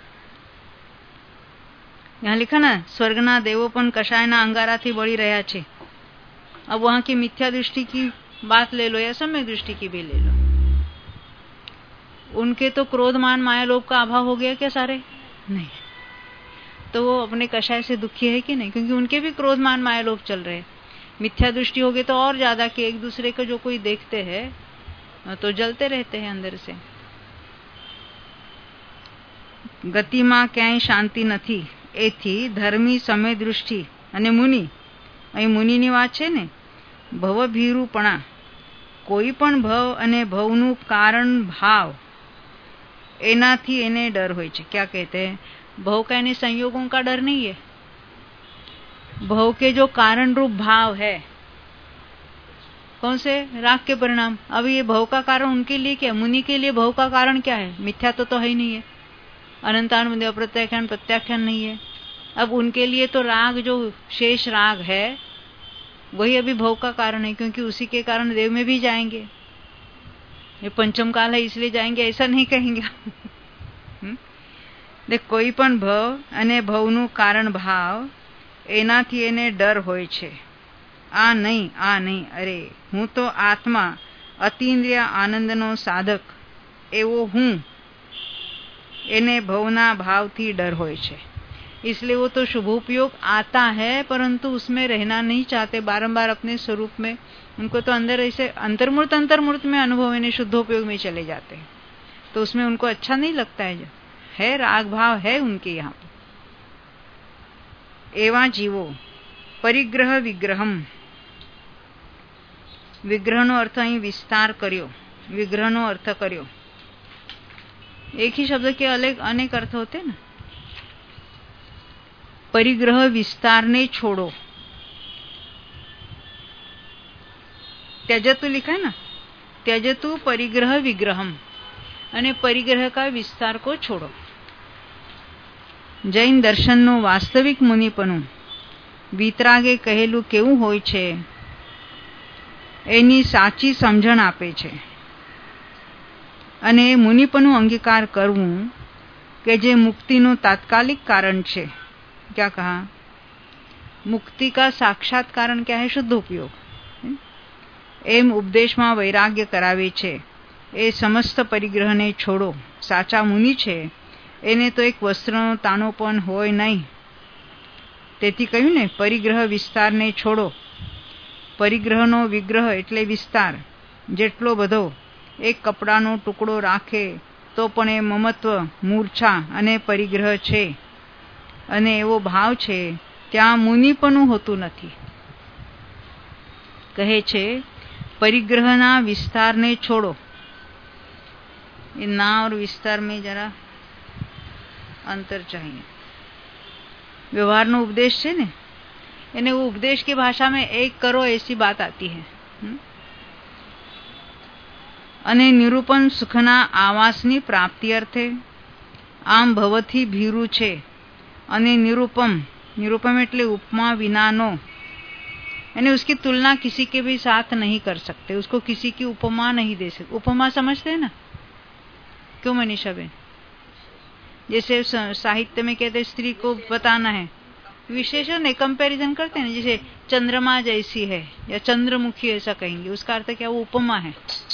[SPEAKER 1] यहाँ लिखा ना, स्वर्गना देवो पण कषायना अंगाराथी बળી રહ્યા છે. अब वहां की मिथ्या दृष्टि की बात ले लो या सम्यक दृष्टि की भी ले लो, उनके तो क्रोध मान माया लोभ का अभाव हो गया क्या? सारे नहीं. तो वो अपने कषाय से दुखी है कि नहीं? क्योंकि उनके भी क्रोध मान माया लोभ चल रहे हैं. मिथ्या दृष्टि हो गई तो और ज्यादा कि एक दूसरे को जो कोई देखते हैं तो जलते रहते हैं अंदर से. ગતિમાં ક્યાંય શાંતિ નથી, એથી ધર્મી સમય દૃષ્ટિ અને મુનિ, અહીં મુનિની વાત છે ને, ભવભીરુપણા, કોઈ પણ ભવ અને ભવનું કારણ ભાવ, એનાથી એને ડર હોય છે. क्या कहते हैं? भव का यानी संयोगों का डर नहीं है, भव के जो कारण रूप भाव है, कौन से? राग के परिणाम. अब ये भव का कारण उनके लिए क्या? मुनि के लिए भव का कारण क्या है? मिथ्या तो तो है ही नहीं है, अनंतानुबंध अप्रत्याख्यान प्रत्याख्यान नहीं है. अब उनके लिए तो राग, जो शेष राग है, वही अभी भव का कारण है, क्योंकि उसी के कारण देव में भी जाएंगे. ये पंचम काल है इसलिए जाएंगे ऐसा नहीं कहेंगे. देख, કોઈ પણ ભવ અને ભવનું કારણ ભાવ, એનાથી એને ડર હોય છે. આ નહીં, આ નહીં, અરે હું તો આત્મા અતીન્દ્રિય આનંદનો સાધક એવો હું, એને ભવના ભાવથી ડર હોય છે. इसलिए वो तो शुभोपयोग आता है, परंतु उसमें रहना नहीं चाहते, बारंबार अपने स्वरूप में. उनको तो अंदर ऐसे अंतर्मूर्त अंतर्मूर्त में अनुभव, यानी शुद्धोपयोग में चले जाते हैं, तो उसमें उनको अच्छा नहीं लगता है. जो है राग भाव है उनके यहाँ. एवा जीवो परिग्रह विग्रहम, विग्रहનો अर्थ અહીં વિસ્તાર કર્યો, विग्रहનો अर्थ કર્યો. एक ही शब्द के अलग अनेक अर्थ होते ना. परिग्रह विस्तार ने छोड़ो, त्यजतु लिखा है ना, त्यजतु परिग्रह विग्रहम, અને પરિગ્રહ का વિસ્તાર को छोड़ो. જૈન દર્શનનું વાસ્તવિક મુનિપણું વિતરાગે કહેલું કેવું હોય છે, એની સાચી સમજણ આપે છે. અને મુનિપણું અંગીકાર કરવું કે જે મુક્તિનું તાત્કાલિક કારણ છે. क्या कहा? मुक्ति का साक्षात कारण क्या है? शुद्ध उपयोग. एम उपदेशમાં વૈરાગ્ય કરાવે છે. એ સમસ્ત પરિગ્રહને છોડો. સાચા મુનિ છે એને તો એક વસ્ત્રનો તાણો પણ હોય નહીં. તેથી કહ્યું ને, પરિગ્રહ વિસ્તારને છોડો. પરિગ્રહનો વિગ્રહ એટલે વિસ્તાર. જેટલો બધો એક કપડાનો ટુકડો રાખે તો પણ એ મમત્વ, મૂર્છા અને પરિગ્રહ છે, અને એવો ભાવ છે, ત્યાં મુનિપણું હોતું નથી. કહે છે પરિગ્રહના વિસ્તારને છોડો. ये ना और विस्तार में जरा अंतर चाहिए. व्यवहारનો ઉપદેશ છે ને, એને वो उपदेश की भाषा में एक करो ऐसी बात आती है. અને નિરૂપણ સુખના આવાસની પ્રાપ્તિ અર્થે આમ ભવથી ભીરું છે. અને નિરૂપમ, નિરૂપમ એટલે ઉપમા વિનાનો, यानी उसकी तुलना किसी के भी साथ नहीं कर सकते, उसको किसी की उपमा नहीं दे सकते। उपमा समझते हैं ना, क्यों मनीषा बेन? जैसे साहित्य में कहते स्त्री को बताना है, विशेषण है, कंपैरिजन करते हैं, जैसे चंद्रमा जैसी है या चंद्रमुखी ऐसा कहेंगे, उसका अर्थ क्या? वो उपमा है।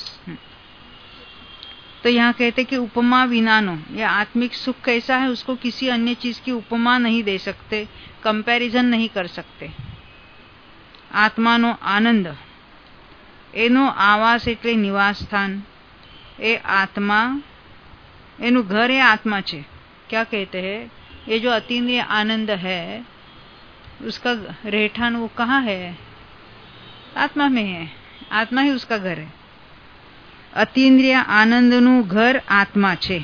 [SPEAKER 1] तो यहाँ कहते कि उपमा विनानो, या आत्मिक सुख कैसा है उसको किसी अन्य चीज की उपमा नहीं दे सकते, कंपैरिजन नहीं कर सकते। આત્માનો આનંદ, એનો આવાસ એટલે નિવાસ સ્થાન, એ આત્મા, એનું ઘર એ आत्मा છે। क्या कहते हैं? ये जो अतीन्द्रिय आनंद है उसका रहठान वो कहाँ है? आत्मा में है, आत्मा ही उसका घर है। अतीन्द्रिय आनंदનું ઘર आत्मा છે।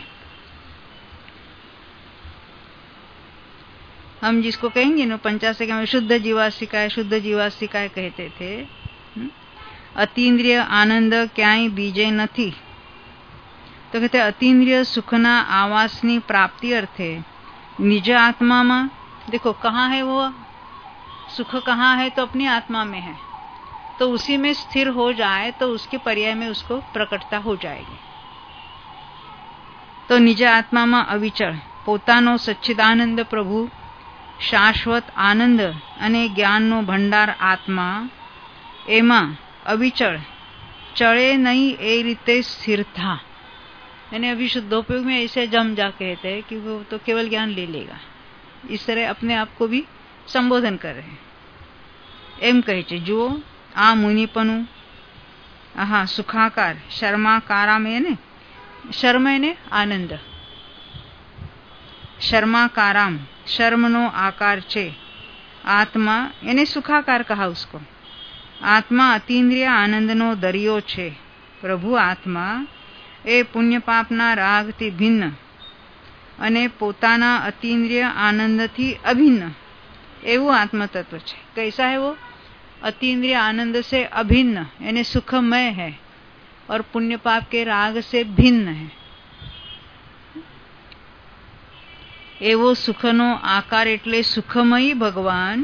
[SPEAKER 1] हम जिसको कहेंगे ना पंचाशे में शुद्ध जीवासिकाय, शुद्ध जीवासिकाय कहते थे। अतीन्द्रिय आनंद क्यांय बीजे नहीं, तो कहते अतीन्द्रिय सुखना आवासनी प्राप्ति अर्थे निज आत्मा में। देखो कहाँ है वो सुख, कहाँ है? तो अपनी आत्मा में है, तो उसी में स्थिर हो जाए तो उसके पर्याय में उसको प्रकटता हो जाएगी। तो निज आत्मा में अविचल पोतानो सच्चिदानंद प्रभु, શાશ્વત આનંદ અને જ્ઞાનનો ભંડાર આત્મા, એમાં અવિચળ ચળે नहीं ए रीते स्थिर था। यानी अभी शुद्धोपयोग में ऐसे जम जा कहते हैं कि वो तो केवल ज्ञान ले लेगा, इस तरह अपने आप को भी संबोधन कर रहे हैं। एम कहे छे जुओ आ मुनिपनु, आहा सुखाकार शर्माकारा में ने, शर्म ने आनंद, शर्माकाराम शर्मनो आकार छे। आत्मा यानी सुखाकार कहा उसको। आत्मा अतीन्द्रिय आनंदनो दरियो छे। प्रभु आत्मा ए पुण्य पापना रागथी भिन्न अने पोताना अतीन्द्रिय आनंदथी अभिन्न एवं आत्मतत्व छे। कैसा है वो? अतीन्द्रिय आनंद से अभिन्न यानी सुखमय है और पुण्य पाप के राग से भिन्न है। एवो सुखनो आकार एटले सुखमयी भगवान,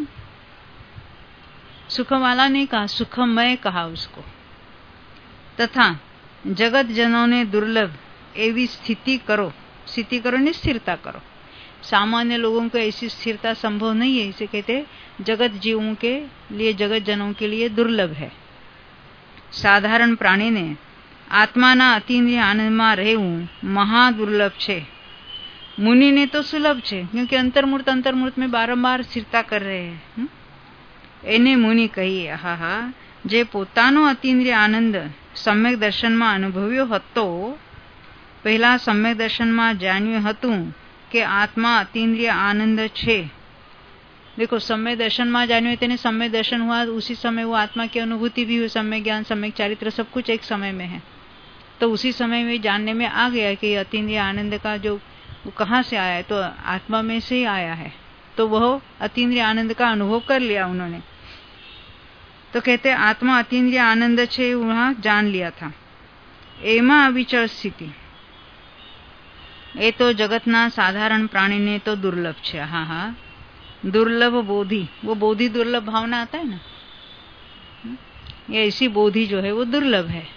[SPEAKER 1] सुख वाला नहीं कहा, सुखमय कहा उसको। तथा जगत जनों ने दुर्लभ एवी स्थिति करो, स्थिति करो ने स्थिरता करो। सामान्य लोगों को ऐसी स्थिरता संभव नहीं है, इसे कहते जगत जीवों के लिए, जगत जनों के लिए दुर्लभ है। साधारण प्राणी ने आत्माना अतीन्द्रिय आनंद में रहेवुं महादुर्लभ छे। मुनि ने तो सुलभ छे, क्योंकि अंतर्मूर्त अंतर्मूर्त में बारंबार स्थिरता कर रहे हैं। एने मुनि कही, हा हा जे पोतानो अतीन्द्रिय आनंद सम्यक दर्शन में अनुभव्यो हतो, पहला सम्यक दर्शन में जाण्युं हतुं के आत्मा अतीन्द्रिय आनंद छे। देखो सम्यक दर्शन में जाण्युं तेने सम्यक दर्शन हुआ, उसी समय वो आत्मा की अनुभूति भी हुई, सम्यक ज्ञान सम्यक चारित्र सब कुछ एक समय में है। तो उसी समय में जानने में आ गया कि अतीन्द्रिय आनंद का जो वो कहाँ से आया है, तो आत्मा में से ही आया है। तो वह अतीन्द्रिय आनंद का अनुभव कर लिया उन्होंने। तो कहते आत्मा अतीन्द्रिय आनंद छे वहां जान लिया था। एमा अविचल स्थिति ए तो जगतना साधारण प्राणी ने तो दुर्लभ छे। हाँ हाँ दुर्लभ बोधि, वो बोधि दुर्लभ भावना आता है ना, ये ऐसी बोधि जो है वो दुर्लभ है।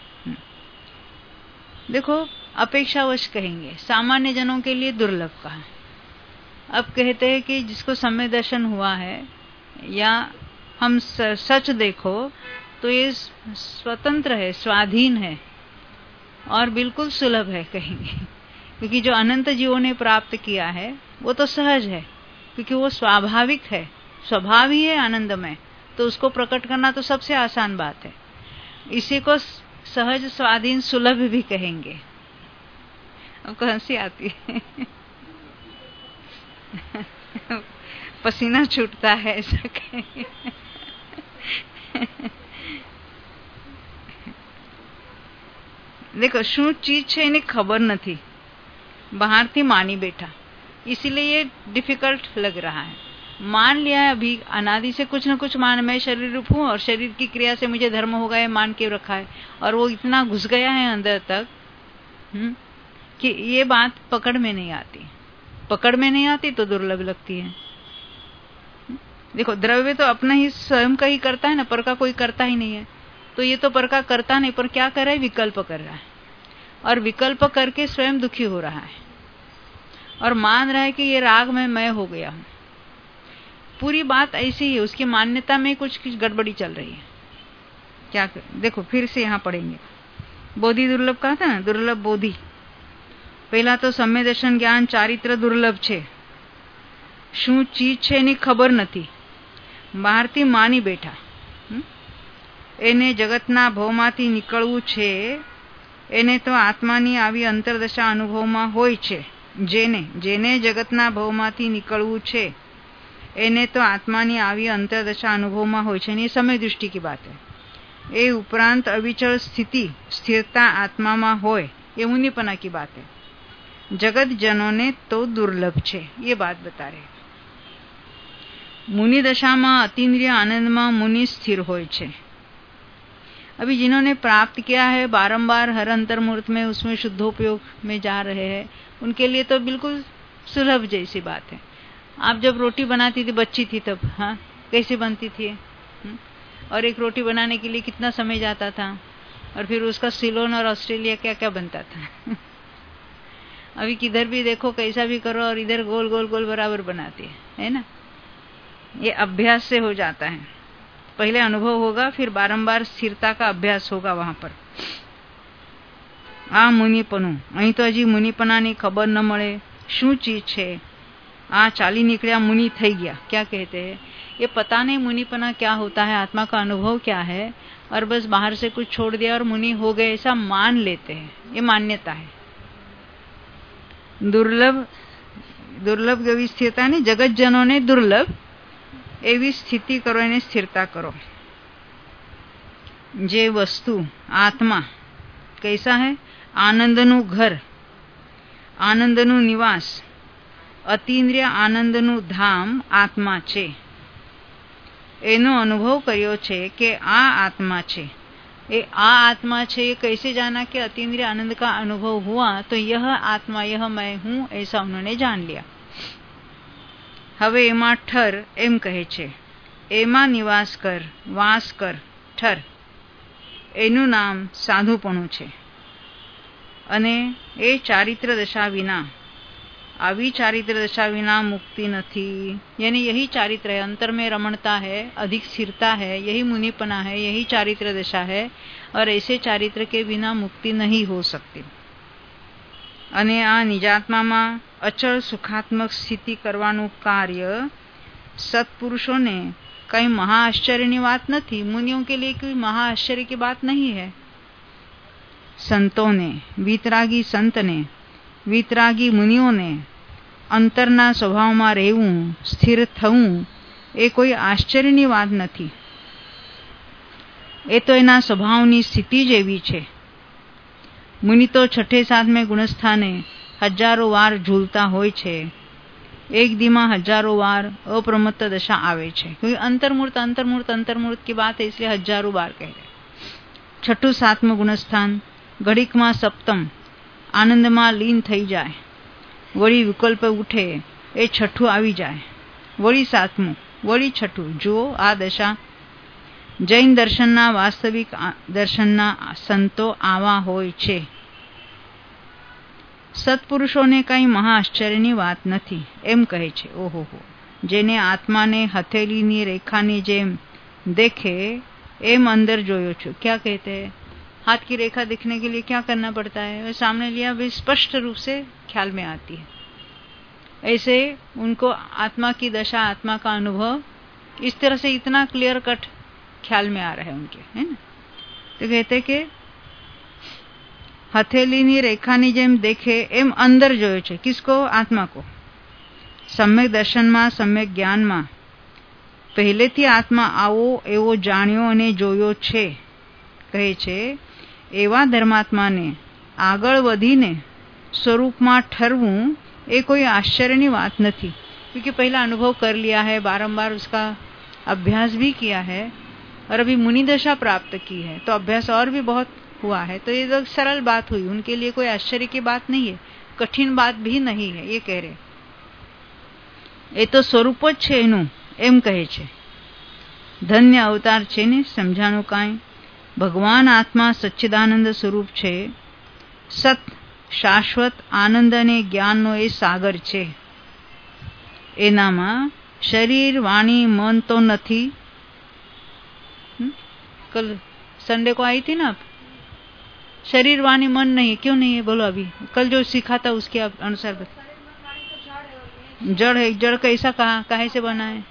[SPEAKER 1] देखो अपेक्षावश कहेंगे, सामान्य जनों के लिए दुर्लभ कहा। अब कहते हैं कि जिसको सम्य दर्शन हुआ है या हम सच देखो तो ये स्वतंत्र है, स्वाधीन है और बिल्कुल सुलभ है कहेंगे, क्योंकि जो अनंत जीवों ने प्राप्त किया है वो तो सहज है, क्योंकि वो स्वाभाविक है, स्वभाव ही है आनंदमय। तो उसको प्रकट करना तो सबसे आसान बात है। इसी को सहज स्वाधीन सुलभ भी कहेंगे। आपको हंसी आती है पसीना छूटता है ऐसा कहेंगे। देखो શું ચીજ છે એની ખબર નથી, બહારથી માની बैठा, इसीलिए ये डिफिकल्ट लग रहा है। मान लिया है अभी अनादि से कुछ न कुछ मान, मैं शरीर रूप हूँ और शरीर की क्रिया से मुझे धर्म होगा, ये मान के रखा है और वो इतना घुस गया है अंदर तक हुँ? कि ये बात पकड़ में नहीं आती। पकड़ में नहीं आती तो दुर्लभ लगती है। देखो द्रव्य तो अपना ही स्वयं का ही करता है ना, पर का कोई करता ही नहीं है। तो ये तो पर का करता नहीं, पर क्या कर रहा है, विकल्प कर रहा है, और विकल्प करके स्वयं दुखी हो रहा है और मान रहा है कि ये राग में मैं हो गया हूं। पूरी बात ऐसी ही है, उसकी मान्यता में कुछ कुछ गड़बड़ी चल रही है। क्या कर? देखो फिर से यहाँ पढ़ेंगे। बोधि दुर्लभ कहा था ना, दुर्लभ बोधि। पहला तो सम्य दर्शन ज्ञान चारित्र दुर्लभ छे। શું ચીજ છે એની ખબર નથી, બહારથી માની બેઠા એને જગતના ભવમાંથી નીકળવું છે, એને તો આત્માની આવી અંતરદશા અનુભવમાં હોય છે। જેને જેને જગતના ભવમાંથી નીકળવું છે એને તો આત્માની આવી અંતરદશા અનુભવમાં હોય છે। એ સમય દૃષ્ટિ की बात है। એ ઉપરાંત અવિચળ સ્થિતિ સ્થિરતા આત્મામાં હોય એ મુનિપના की बात है। जगत जनों ने तो दुर्लभ छे, ये बात बता रहे। मुनि दशा में अतीन्द्रिय आनंद में मुनि स्थिर होय छे। अभी जिन्होंने प्राप्त किया है बारंबार हर अंतर्मुहूर्त में उसमें शुद्धोपयोग में जा रहे हैं, उनके लिए तो बिल्कुल सुलभ जैसी बात है। आप जब रोटी बनाती थी, बच्ची थी तब, हाँ कैसे बनती थी, और एक रोटी बनाने के लिए कितना समय जाता था, और फिर उसका सिलोन और ऑस्ट्रेलिया क्या क्या बनता था। अभी किधर भी देखो, कैसा भी करो, और इधर गोल गोल गोल बराबर बनाती है, है ना। ये अभ्यास से हो जाता है। पहले अनुभव होगा, फिर बारंबार स्थिरता का अभ्यास होगा वहां पर। आ मुनिपनु, अहीं तो हजी मुनिपनानी खबर न मळे, शू चीज छे। आ चाली निकळ्या मुनि थई गया, क्या कहते हैं, ये पता नहीं मुनिपना क्या होता है, आत्मा का अनुभव क्या है, और बस बाहर से कुछ छोड़ दिया और मुनि हो गए, ऐसा मान लेते हैं। ये मान्यता है। दुर्लभ दुर्लभ एवी स्थिरता नहीं, जगत जनों ने दुर्लभ एवी स्थिति करो, एने स्थिरता करो। जे वस्तु आत्मा कैसा है, आनंदनु घर, आनंदनु निवास, अतीन्द्रिय आनंदनु धाम आत्मा छे। एनो अनुभव कर्यो छे कि आ आत्मा छे। ये आ आत्मा छे, ये कैसे जाना कि अतीन्द्रिय आनंद का अनुभव हुआ तो यह आत्मा, यह मैं हूं, ऐसा उन्होंने जान लिया। हवे एमा ठर एम कहे छे, एमा निवास कर, वास कर, ठर, एनु नाम साधुपणु छे। अने ए चारित्र दशा विना, आवी चारित्र दशा विना मुक्ति नथी। यानी यही चारित्र है, अंतर में रमणता है, अधिक स्थिरता है, यही मुनिपना है, यही चारित्र दशा है, और ऐसे चारित्र के बिना मुक्ति नहीं हो सकती। अने आ निजात्मामां अचल सुखात्मक स्थिति करवानुं कार्य सत्पुरुषों ने कई महाआश्चर्यनी बात नहीं, मुनियों के लिए कोई महाआश्चर्य की बात नहीं है। संतों ने, वीतरागी संत ने, वीतरागी मुनियों ने अंतरना स्वभावमां रहेवुं, स्थिर थवुं ए कोई आश्चर्यनी बात नहीं। ए तो एना स्वभावनी स्थिति ज एवी छे। मुनि तो छठे सातमे गुणस्थाने हजारों वार झूलता होय छे। एक दिमा हजारों वार अप्रमत्त दशा आवे छे, क्योंकि अंतर्मूर्त अंतर्मूर्त अंतर्मूर्त की बात है, इसलिए हजारों बार कह रहे। छठू सातमું गुणस्थान घड़ीकमां सप्तम आनंदमां लीन थई जाए, वળી विकल्प उठे ए छठू आवी जाए, वળી सातमું, वળી छठू। जुओ आ दशा जैन दर्शनना वास्तविक दर्शनना संतो आवा होय छे। सत्पुरुषोने कई महाआश्चर्यनी बात नहीं, एम कहे छे। ओहो हो, जेने आत्माने हथेलीनी रेखानी जेम देखे एम अंदर जोयो छो। क्या कहते हैं, हाथ की रेखा दिखने के लिए क्या करना पड़ता है, वह सामने लिया भी स्पष्ट रूप से ख्याल में आती है। ऐसे उनको आत्मा की दशा, आत्मा का अनुभव इस तरह से इतना क्लियर कट ख्याल में आ रहा है उनके, है ना। तो कहते कि हथेलीनी रेखानी जेम देखे एम अंदर जोयो छे। किसको, आत्मा को। सम्यक दर्शन में, सम्यक ज्ञान में पहलेथी आत्मा आवो एवो जाण्यो अने जोयो छे। कहे छे एवा धर्मात्माने आगळ वधीने स्वरूपमां ठरवुं ए कोई आश्चर्यनी बात नहीं, क्योंकि पहला अनुभव कर लिया है, बारंबार उसका अभ्यास भी किया है, और अभी मुनि दशा प्राप्त की है, तो अभ्यास और भी बहुत हुआ है। तो ये तो सरल बात हुई, उनके लिए कोई आश्चर्य की बात नहीं है, कठिन बात भी नहीं है। ये कह रहे ये तो स्वरूप ज छे एनुं, એમ કહે છે. ધન્ય અવતાર છે ને, સમજાણું કાંઈ? ભગવાન આત્મા સચ્ચિદાનંદ સ્વરૂપ છે. સત શાશ્વત આનંદ અને જ્ઞાનનો એ સાગર છે. એનામાં શરીર વાણી મન તો નથી. कल संडे को आई थी ना आप, शरीर वाणी मन नहीं है. क्यों नहीं है बोलो? अभी कल जो सीखा था उसके अनुसार जड़ है. जड़ कैसा कहा, काहे से बना है?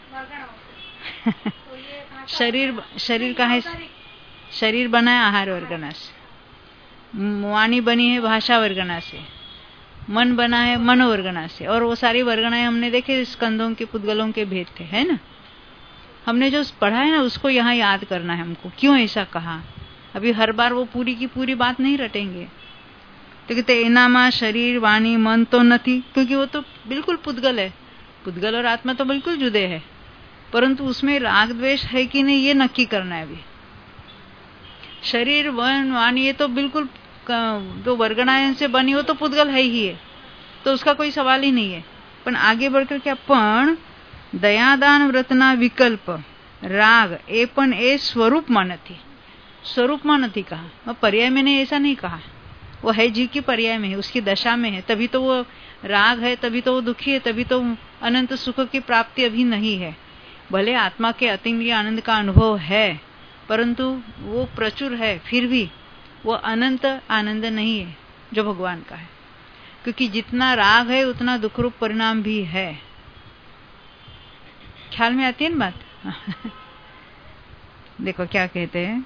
[SPEAKER 1] शरीर शरीर काहे से? शरीर बना है आहार वर्गना से, वाणी बनी है भाषा वर्गना से, मन बना है मनोवर्गना से. और वो सारी वर्गनाएं हमने देखे स्कंदों के पुद्गलों के भेद थे, है ना. हमने जो पढ़ा है ना उसको यहाँ याद करना है हमको. क्यों ऐसा कहा? अभी हर बार वो पूरी की पूरी बात नहीं रटेंगे. तो कहते एनामा शरीर वाणी मन तो नहीं, क्योंकि वो तो बिल्कुल पुद्गल है. पुद्गल और आत्मा तो बिल्कुल जुदे है, परंतु उसमें राग द्वेष है कि नहीं ये नक्की करना है. अभी शरीर वन वाणी ये तो बिल्कुल जो वर्गनायन से बनी हो तो पुद्गल है ही है, तो उसका कोई सवाल ही नहीं है. पण आगे बढ़कर क्या, पण दयादान व्रतना विकल्प राग ए पण ए स्वरूप में नहीं. स्वरूप में नहीं कहा, पर्याय में नहीं, ऐसा नहीं कहा. वो है जीव की पर्याय में है, उसकी दशा में है, तभी तो वो राग है, तभी तो वो दुखी है, तभी तो अनंत सुख की प्राप्ति अभी नहीं है. भले आत्मा के अतीन्द्रिय आनंद का अनुभव है, परंतु वो प्रचुर है, फिर भी वो अनंत आनंद नहीं है जो भगवान का है. क्योंकि जितना राग है उतना दुखरूप परिणाम भी है. ख्याल में आती है ना बात? देखो क्या कहते हैं.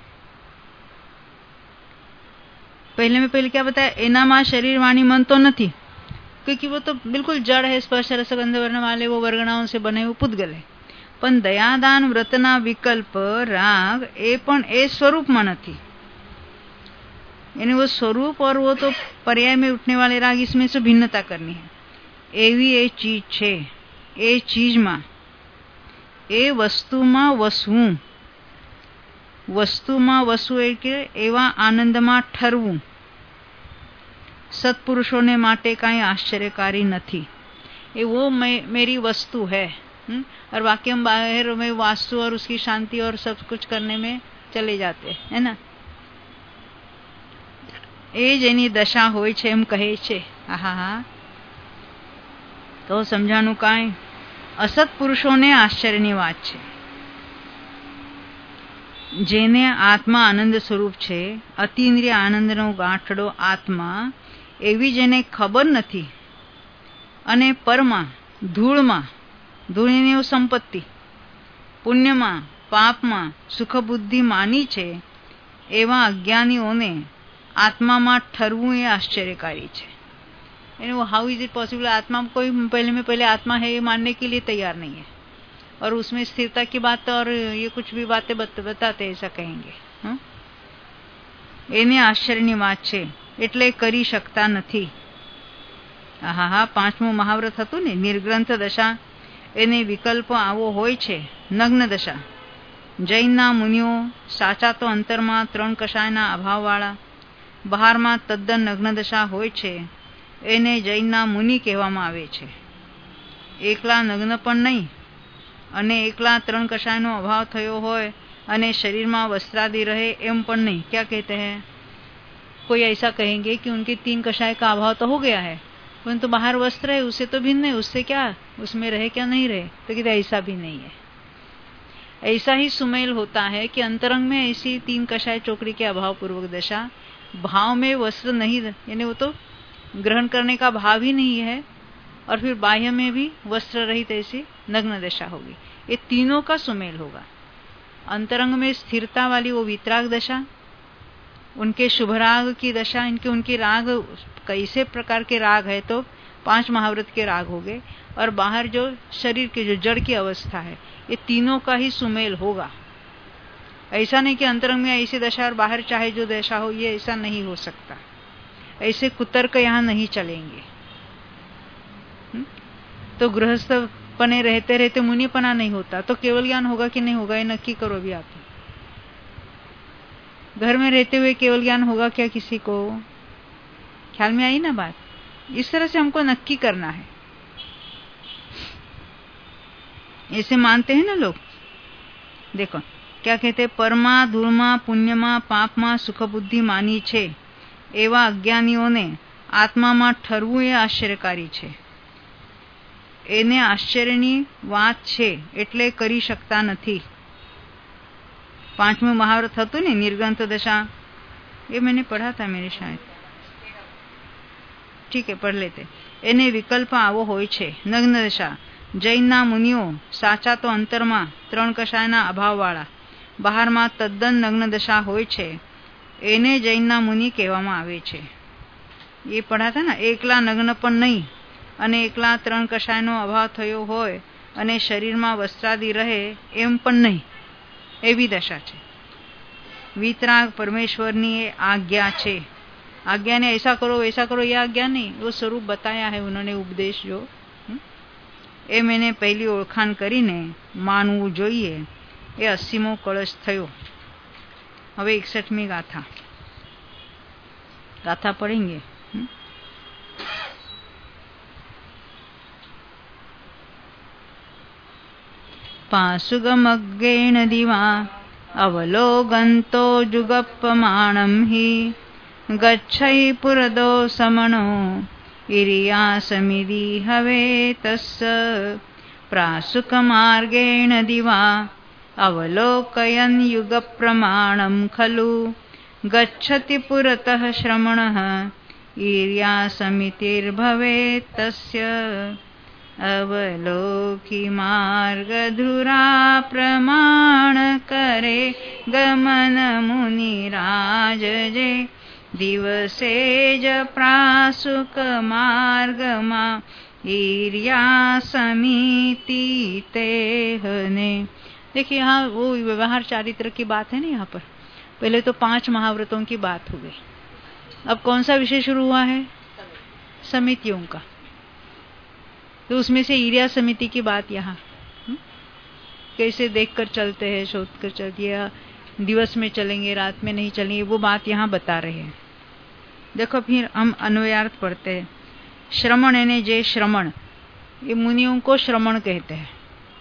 [SPEAKER 1] पहले में पहले क्या बताया, एनामा शरीर वाणी मन तो नहीं, क्योंकि वो तो बिल्कुल जड़ है. स्पर्श रस गंध वर्ण वाले वो वर्गणाओं से बने हुए पुद्गल है. पण दयादान व्रतना विकल्प राग ए पण ए स्वरूप में नहीं. यानी वो स्वरूप और वो तो पर्याय में उठने वाले राग, इसमें से भिन्नता करनी है. एवी ए चीज छे, ए चीज में ए वस्तु में वसवू, वस्तु में वसू એટલે એવા આનંદમાં ઠરવું સત્પુરુષોને માટે કાંઈ આશ્ચર્યકારી નથી. એ वो मेरी वस्तु है, और बाकी हम बाहर में वास्तु और उसकी शांति और सब कुछ करने में चले जाते है ना. એ જ એની દશા હોય છે એમ કહે છે. હા હા તો સમજાનું કાંઈ? असत्पुरुषों ने आश्चर्यની વાત છે. જેને આત્મા આનંદ સ્વરૂપ છે, અતિન્દ્રિય આનંદનો ગાંઠડો આત્મા, એવી જેને ખબર નથી અને પરમાં ધૂળમાં, ધૂળની સંપત્તિ, પુણ્યમાં પાપમાં સુખ બુદ્ધિ માની છે, એવા અજ્ઞાનીઓને આત્મામાં ઠરવું એ આશ્ચર્યકારી છે. यानी वो हाउ इज इट पॉसिबल? आत्मा कोई पहले में पहले आत्मा है ये मानने के लिए तैयार नहीं है, और उसमें स्थिरता की बात और ये कुछ भी बातें बत, बताते ऐसा कहेंगे. एने आश्चर्यनी વાત છે એટલે કરી શકતા નથી. હા હા પાંચમું મહાવ્રત હતું ને, નિર્ગ્રંથ દશા, એને વિકલ્પ આવો હોય છે, નગ્ન દશા. જૈનના મુનિઓ સાચા તો અંતરમાં ત્રણ કષાયના અભાવવાળા, બહારમાં તદ્દન નગ્ન દશા હોય છે, એને જૈનના મુનિ કહેવામાં આવે છે. એકલા નગ્ન પણ નહીં અને એકલા ત્રણ કષાયનો અભાવ થયો હોય અને શરીરમાં વસ્त्रादि रहे एम पण नहीं. क्या कहते हैं? कोई ऐसा कहेंगे कि उनके तीन कषाय का अभाव तो हो गया है, परंतु बाहर वस्त्र है, उससे तो भिन्न है, उससे क्या, उसमें रहे क्या नहीं रहे. तो कहते ऐसा भी नहीं है. ऐसा ही सुमेल होता है कि अंतरंग में ऐसी तीन कषाय चोकड़ी के अभाव पूर्वक दशा, भाव में वस्त्र नहीं, यानी वो तो ग्रहण करने का भाव ही नहीं है, और फिर बाह्य में भी वस्त्र रहित ऐसी नग्न दशा होगी. ये तीनों का सुमेल होगा. अंतरंग में स्थिरता वाली वो वितराग दशा, उनके शुभ राग की दशा, इनके उनके राग कैसे प्रकार के राग है, तो पांच महाव्रत के राग हो गए, और बाहर जो शरीर के जो जड़ की अवस्था है, ये तीनों का ही सुमेल होगा. ऐसा नहीं कि अंतरंग में ऐसी दशा और बाहर चाहे जो दशा हो, ये ऐसा नहीं हो सकता. ऐसे कुतर्क यहाँ नहीं चलेंगे. तो गृहस्थ पने रहते रहते मुनिपना नहीं होता, तो केवल ज्ञान होगा कि नहीं होगा, ये नक्की करो भी आप. घर में रहते हुए केवल ज्ञान होगा क्या किसी को? ख्याल में आई ना बात? इस तरह से हमको नक्की करना है. ऐसे मानते हैं ना लोग। देखो क्या कहते, परमा धूर्मा पुण्यमा पापमा सुख बुद्धि मानी छे एवा अज्ञानीओने आत्माમાં ઠરવું એ આશ્ચર્યકારી છે. એને આશ્ચર્યની વાત છે એટલે કરી શકતા નથી. પાંચમું મહાવૃત હતું ને निर्गंत दशा, ये मैंने पढ़ा था मेरे शायद, ठीक है पढ़ लेते. એને વિકલ્પ આવો હોય છે. નગ્ન દશા, જૈનના મુનિઓ સાચા તો અંતરમાં ત્રણ કષાયના અભાવવાળા, બહારમાં તદ્દન નગ્ન દશા હોય છે, એને જૈનના મુનિ કહેવામાં આવે છે. એ પढ़ा था ना, એકલા નગ્ન પણ નહીં અને એકલા ત્રણ કષાયનો અભાવ થયો હોય અને શરીરમાં વસ્ત્રાદિ રહે એમ પણ નહીં, એવી દશા છે. वितराग परमेश्वरनी आज्ञा छे. आज्ञा ने ऐसा करो वैसा करो, ये आज्ञा नहीं, वो स्वरूप बताया है उन्होंने, उपदेश जो ए मैंने पहली ओळखाण करीने मानवू जोईए. ए अस्सीमो कलश थयो. हवे एकसठमी गाथा गाथा पढ़ेंगे. पाशुगमग्गेण दिवा अवलोकन्तो जुगप्पमाणं हि गच्छै पुरदो समनो इरियासमिति हवे तस्य प्रासुकमार्गेण दिवा अवलोकयन् युगप्रमाणं खलु गच्छति पुरतः श्रमणः इरियासमितिर्भवेत् तस्य अवलोकी मार्गधुरा प्रमाण करे गमन मुनिराज जे दिवसे ज प्रासुक मार्गमा ईर्या समिति तेहने. देखिए यहाँ वो व्यवहार चारित्र की बात है ना. यहाँ पर पहले तो पांच महाव्रतों की बात हो गई. अब कौन सा विषय शुरू हुआ है? समितियों का. तो उसमें से ईर्या समिति की बात यहाँ, कैसे देखकर चलते हैं, शोध कर चलती है, दिवस में चलेंगे रात में नहीं चलेंगे, वो बात यहाँ बता रहे हैं. देखो फिर हम अन्वयार्थ पढ़ते हैं. श्रमण यानी जे श्रमण, ये मुनियों को श्रमण कहते हैं.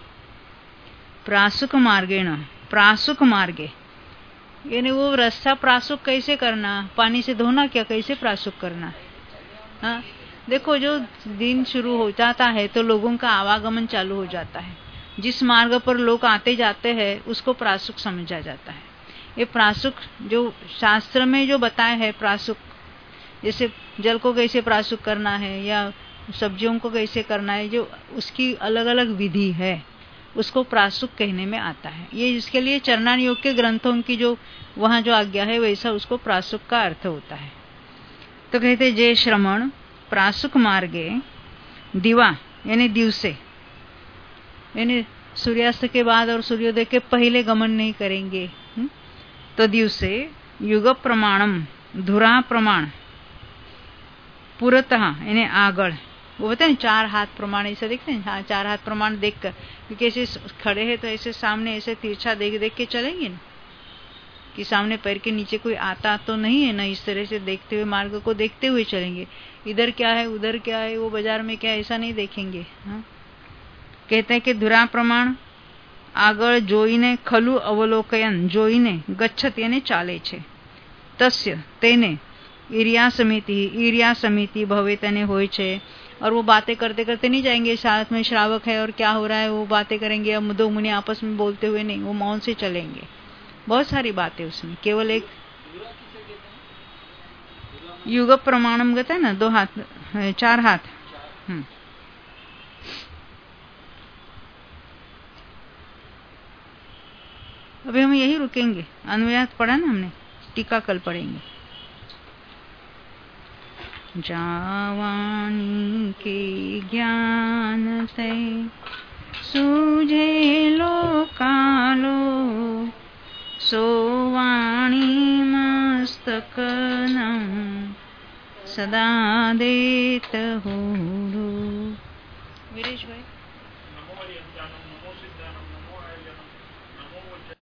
[SPEAKER 1] प्रासुक मार्गेण, प्रासुक मार्गे यानी वो रास्ता प्रासुक कैसे करना, पानी से धोना क्या, कैसे प्रासुक करना. हाँ देखो जो दिन शुरू हो जाता है तो लोगों का आवागमन चालू हो जाता है. जिस मार्ग पर लोग आते जाते हैं उसको प्रासुक समझा जाता है. ये प्रासुक जो शास्त्र में जो बताया है, प्रासुक जैसे जल को कैसे प्रासुक करना है या सब्जियों को कैसे करना है, जो उसकी अलग अलग विधि है उसको प्रासुक कहने में आता है. ये इसके लिए चरणान योग के ग्रंथों की जो वहाँ जो आज्ञा है वैसा उसको प्रासुक का अर्थ होता है. तो कहते जय श्रमण प्रासुक मार्गे दिवा यानी दिवसे, यानी सूर्यास्त के बाद और सूर्योदय के पहले गमन नहीं करेंगे. तो दिवसे युग प्रमाणम धुरा प्रमाण पुरतः यानी आगळ, वो बताए ना चार हाथ प्रमाण ऐसे देखते हैं. हाँ चार हाथ प्रमाण देखकर, क्योंकि ऐसे खड़े हैं तो ऐसे सामने ऐसे तिरछा देख देख के चलेंगे ना, कि सामने पैर के नीचे कोई आता तो नहीं है ना, इस तरह से देखते हुए मार्ग को देखते हुए चलेंगे. इधर क्या है उधर क्या है वो बाजार में क्या है ऐसा नहीं देखेंगे. हाँ कहते हैं कि धुरा प्रमाण આગળ જોઈને ખલું અવલોકયન જોઈને ગચ્છત એને ચાલે છે. તસ્ય તેને ईर्या समिति ईर्या समिति भवे तने होय छे. और वो बातें करते करते नहीं जाएंगे, साथ में श्रावक है और क्या हो रहा है वो बातें करेंगे. अब दो मुनि आपस में बोलते हुए नहीं, वो मौन से चलेंगे. बहुत सारी बातें उसमें, केवल एक युग प्रमाणम कहते हैं ना, दो हाथ चार हाथ. हम्म अभी हम यही रुकेंगे. अन्वयात पढ़ा ना हमने, टीका कल पढ़ेंगे. जावानी के ज्ञान ते सूझे लोकालो सोवाणी मस्तकनम सदा देत हो. वीरेश भाई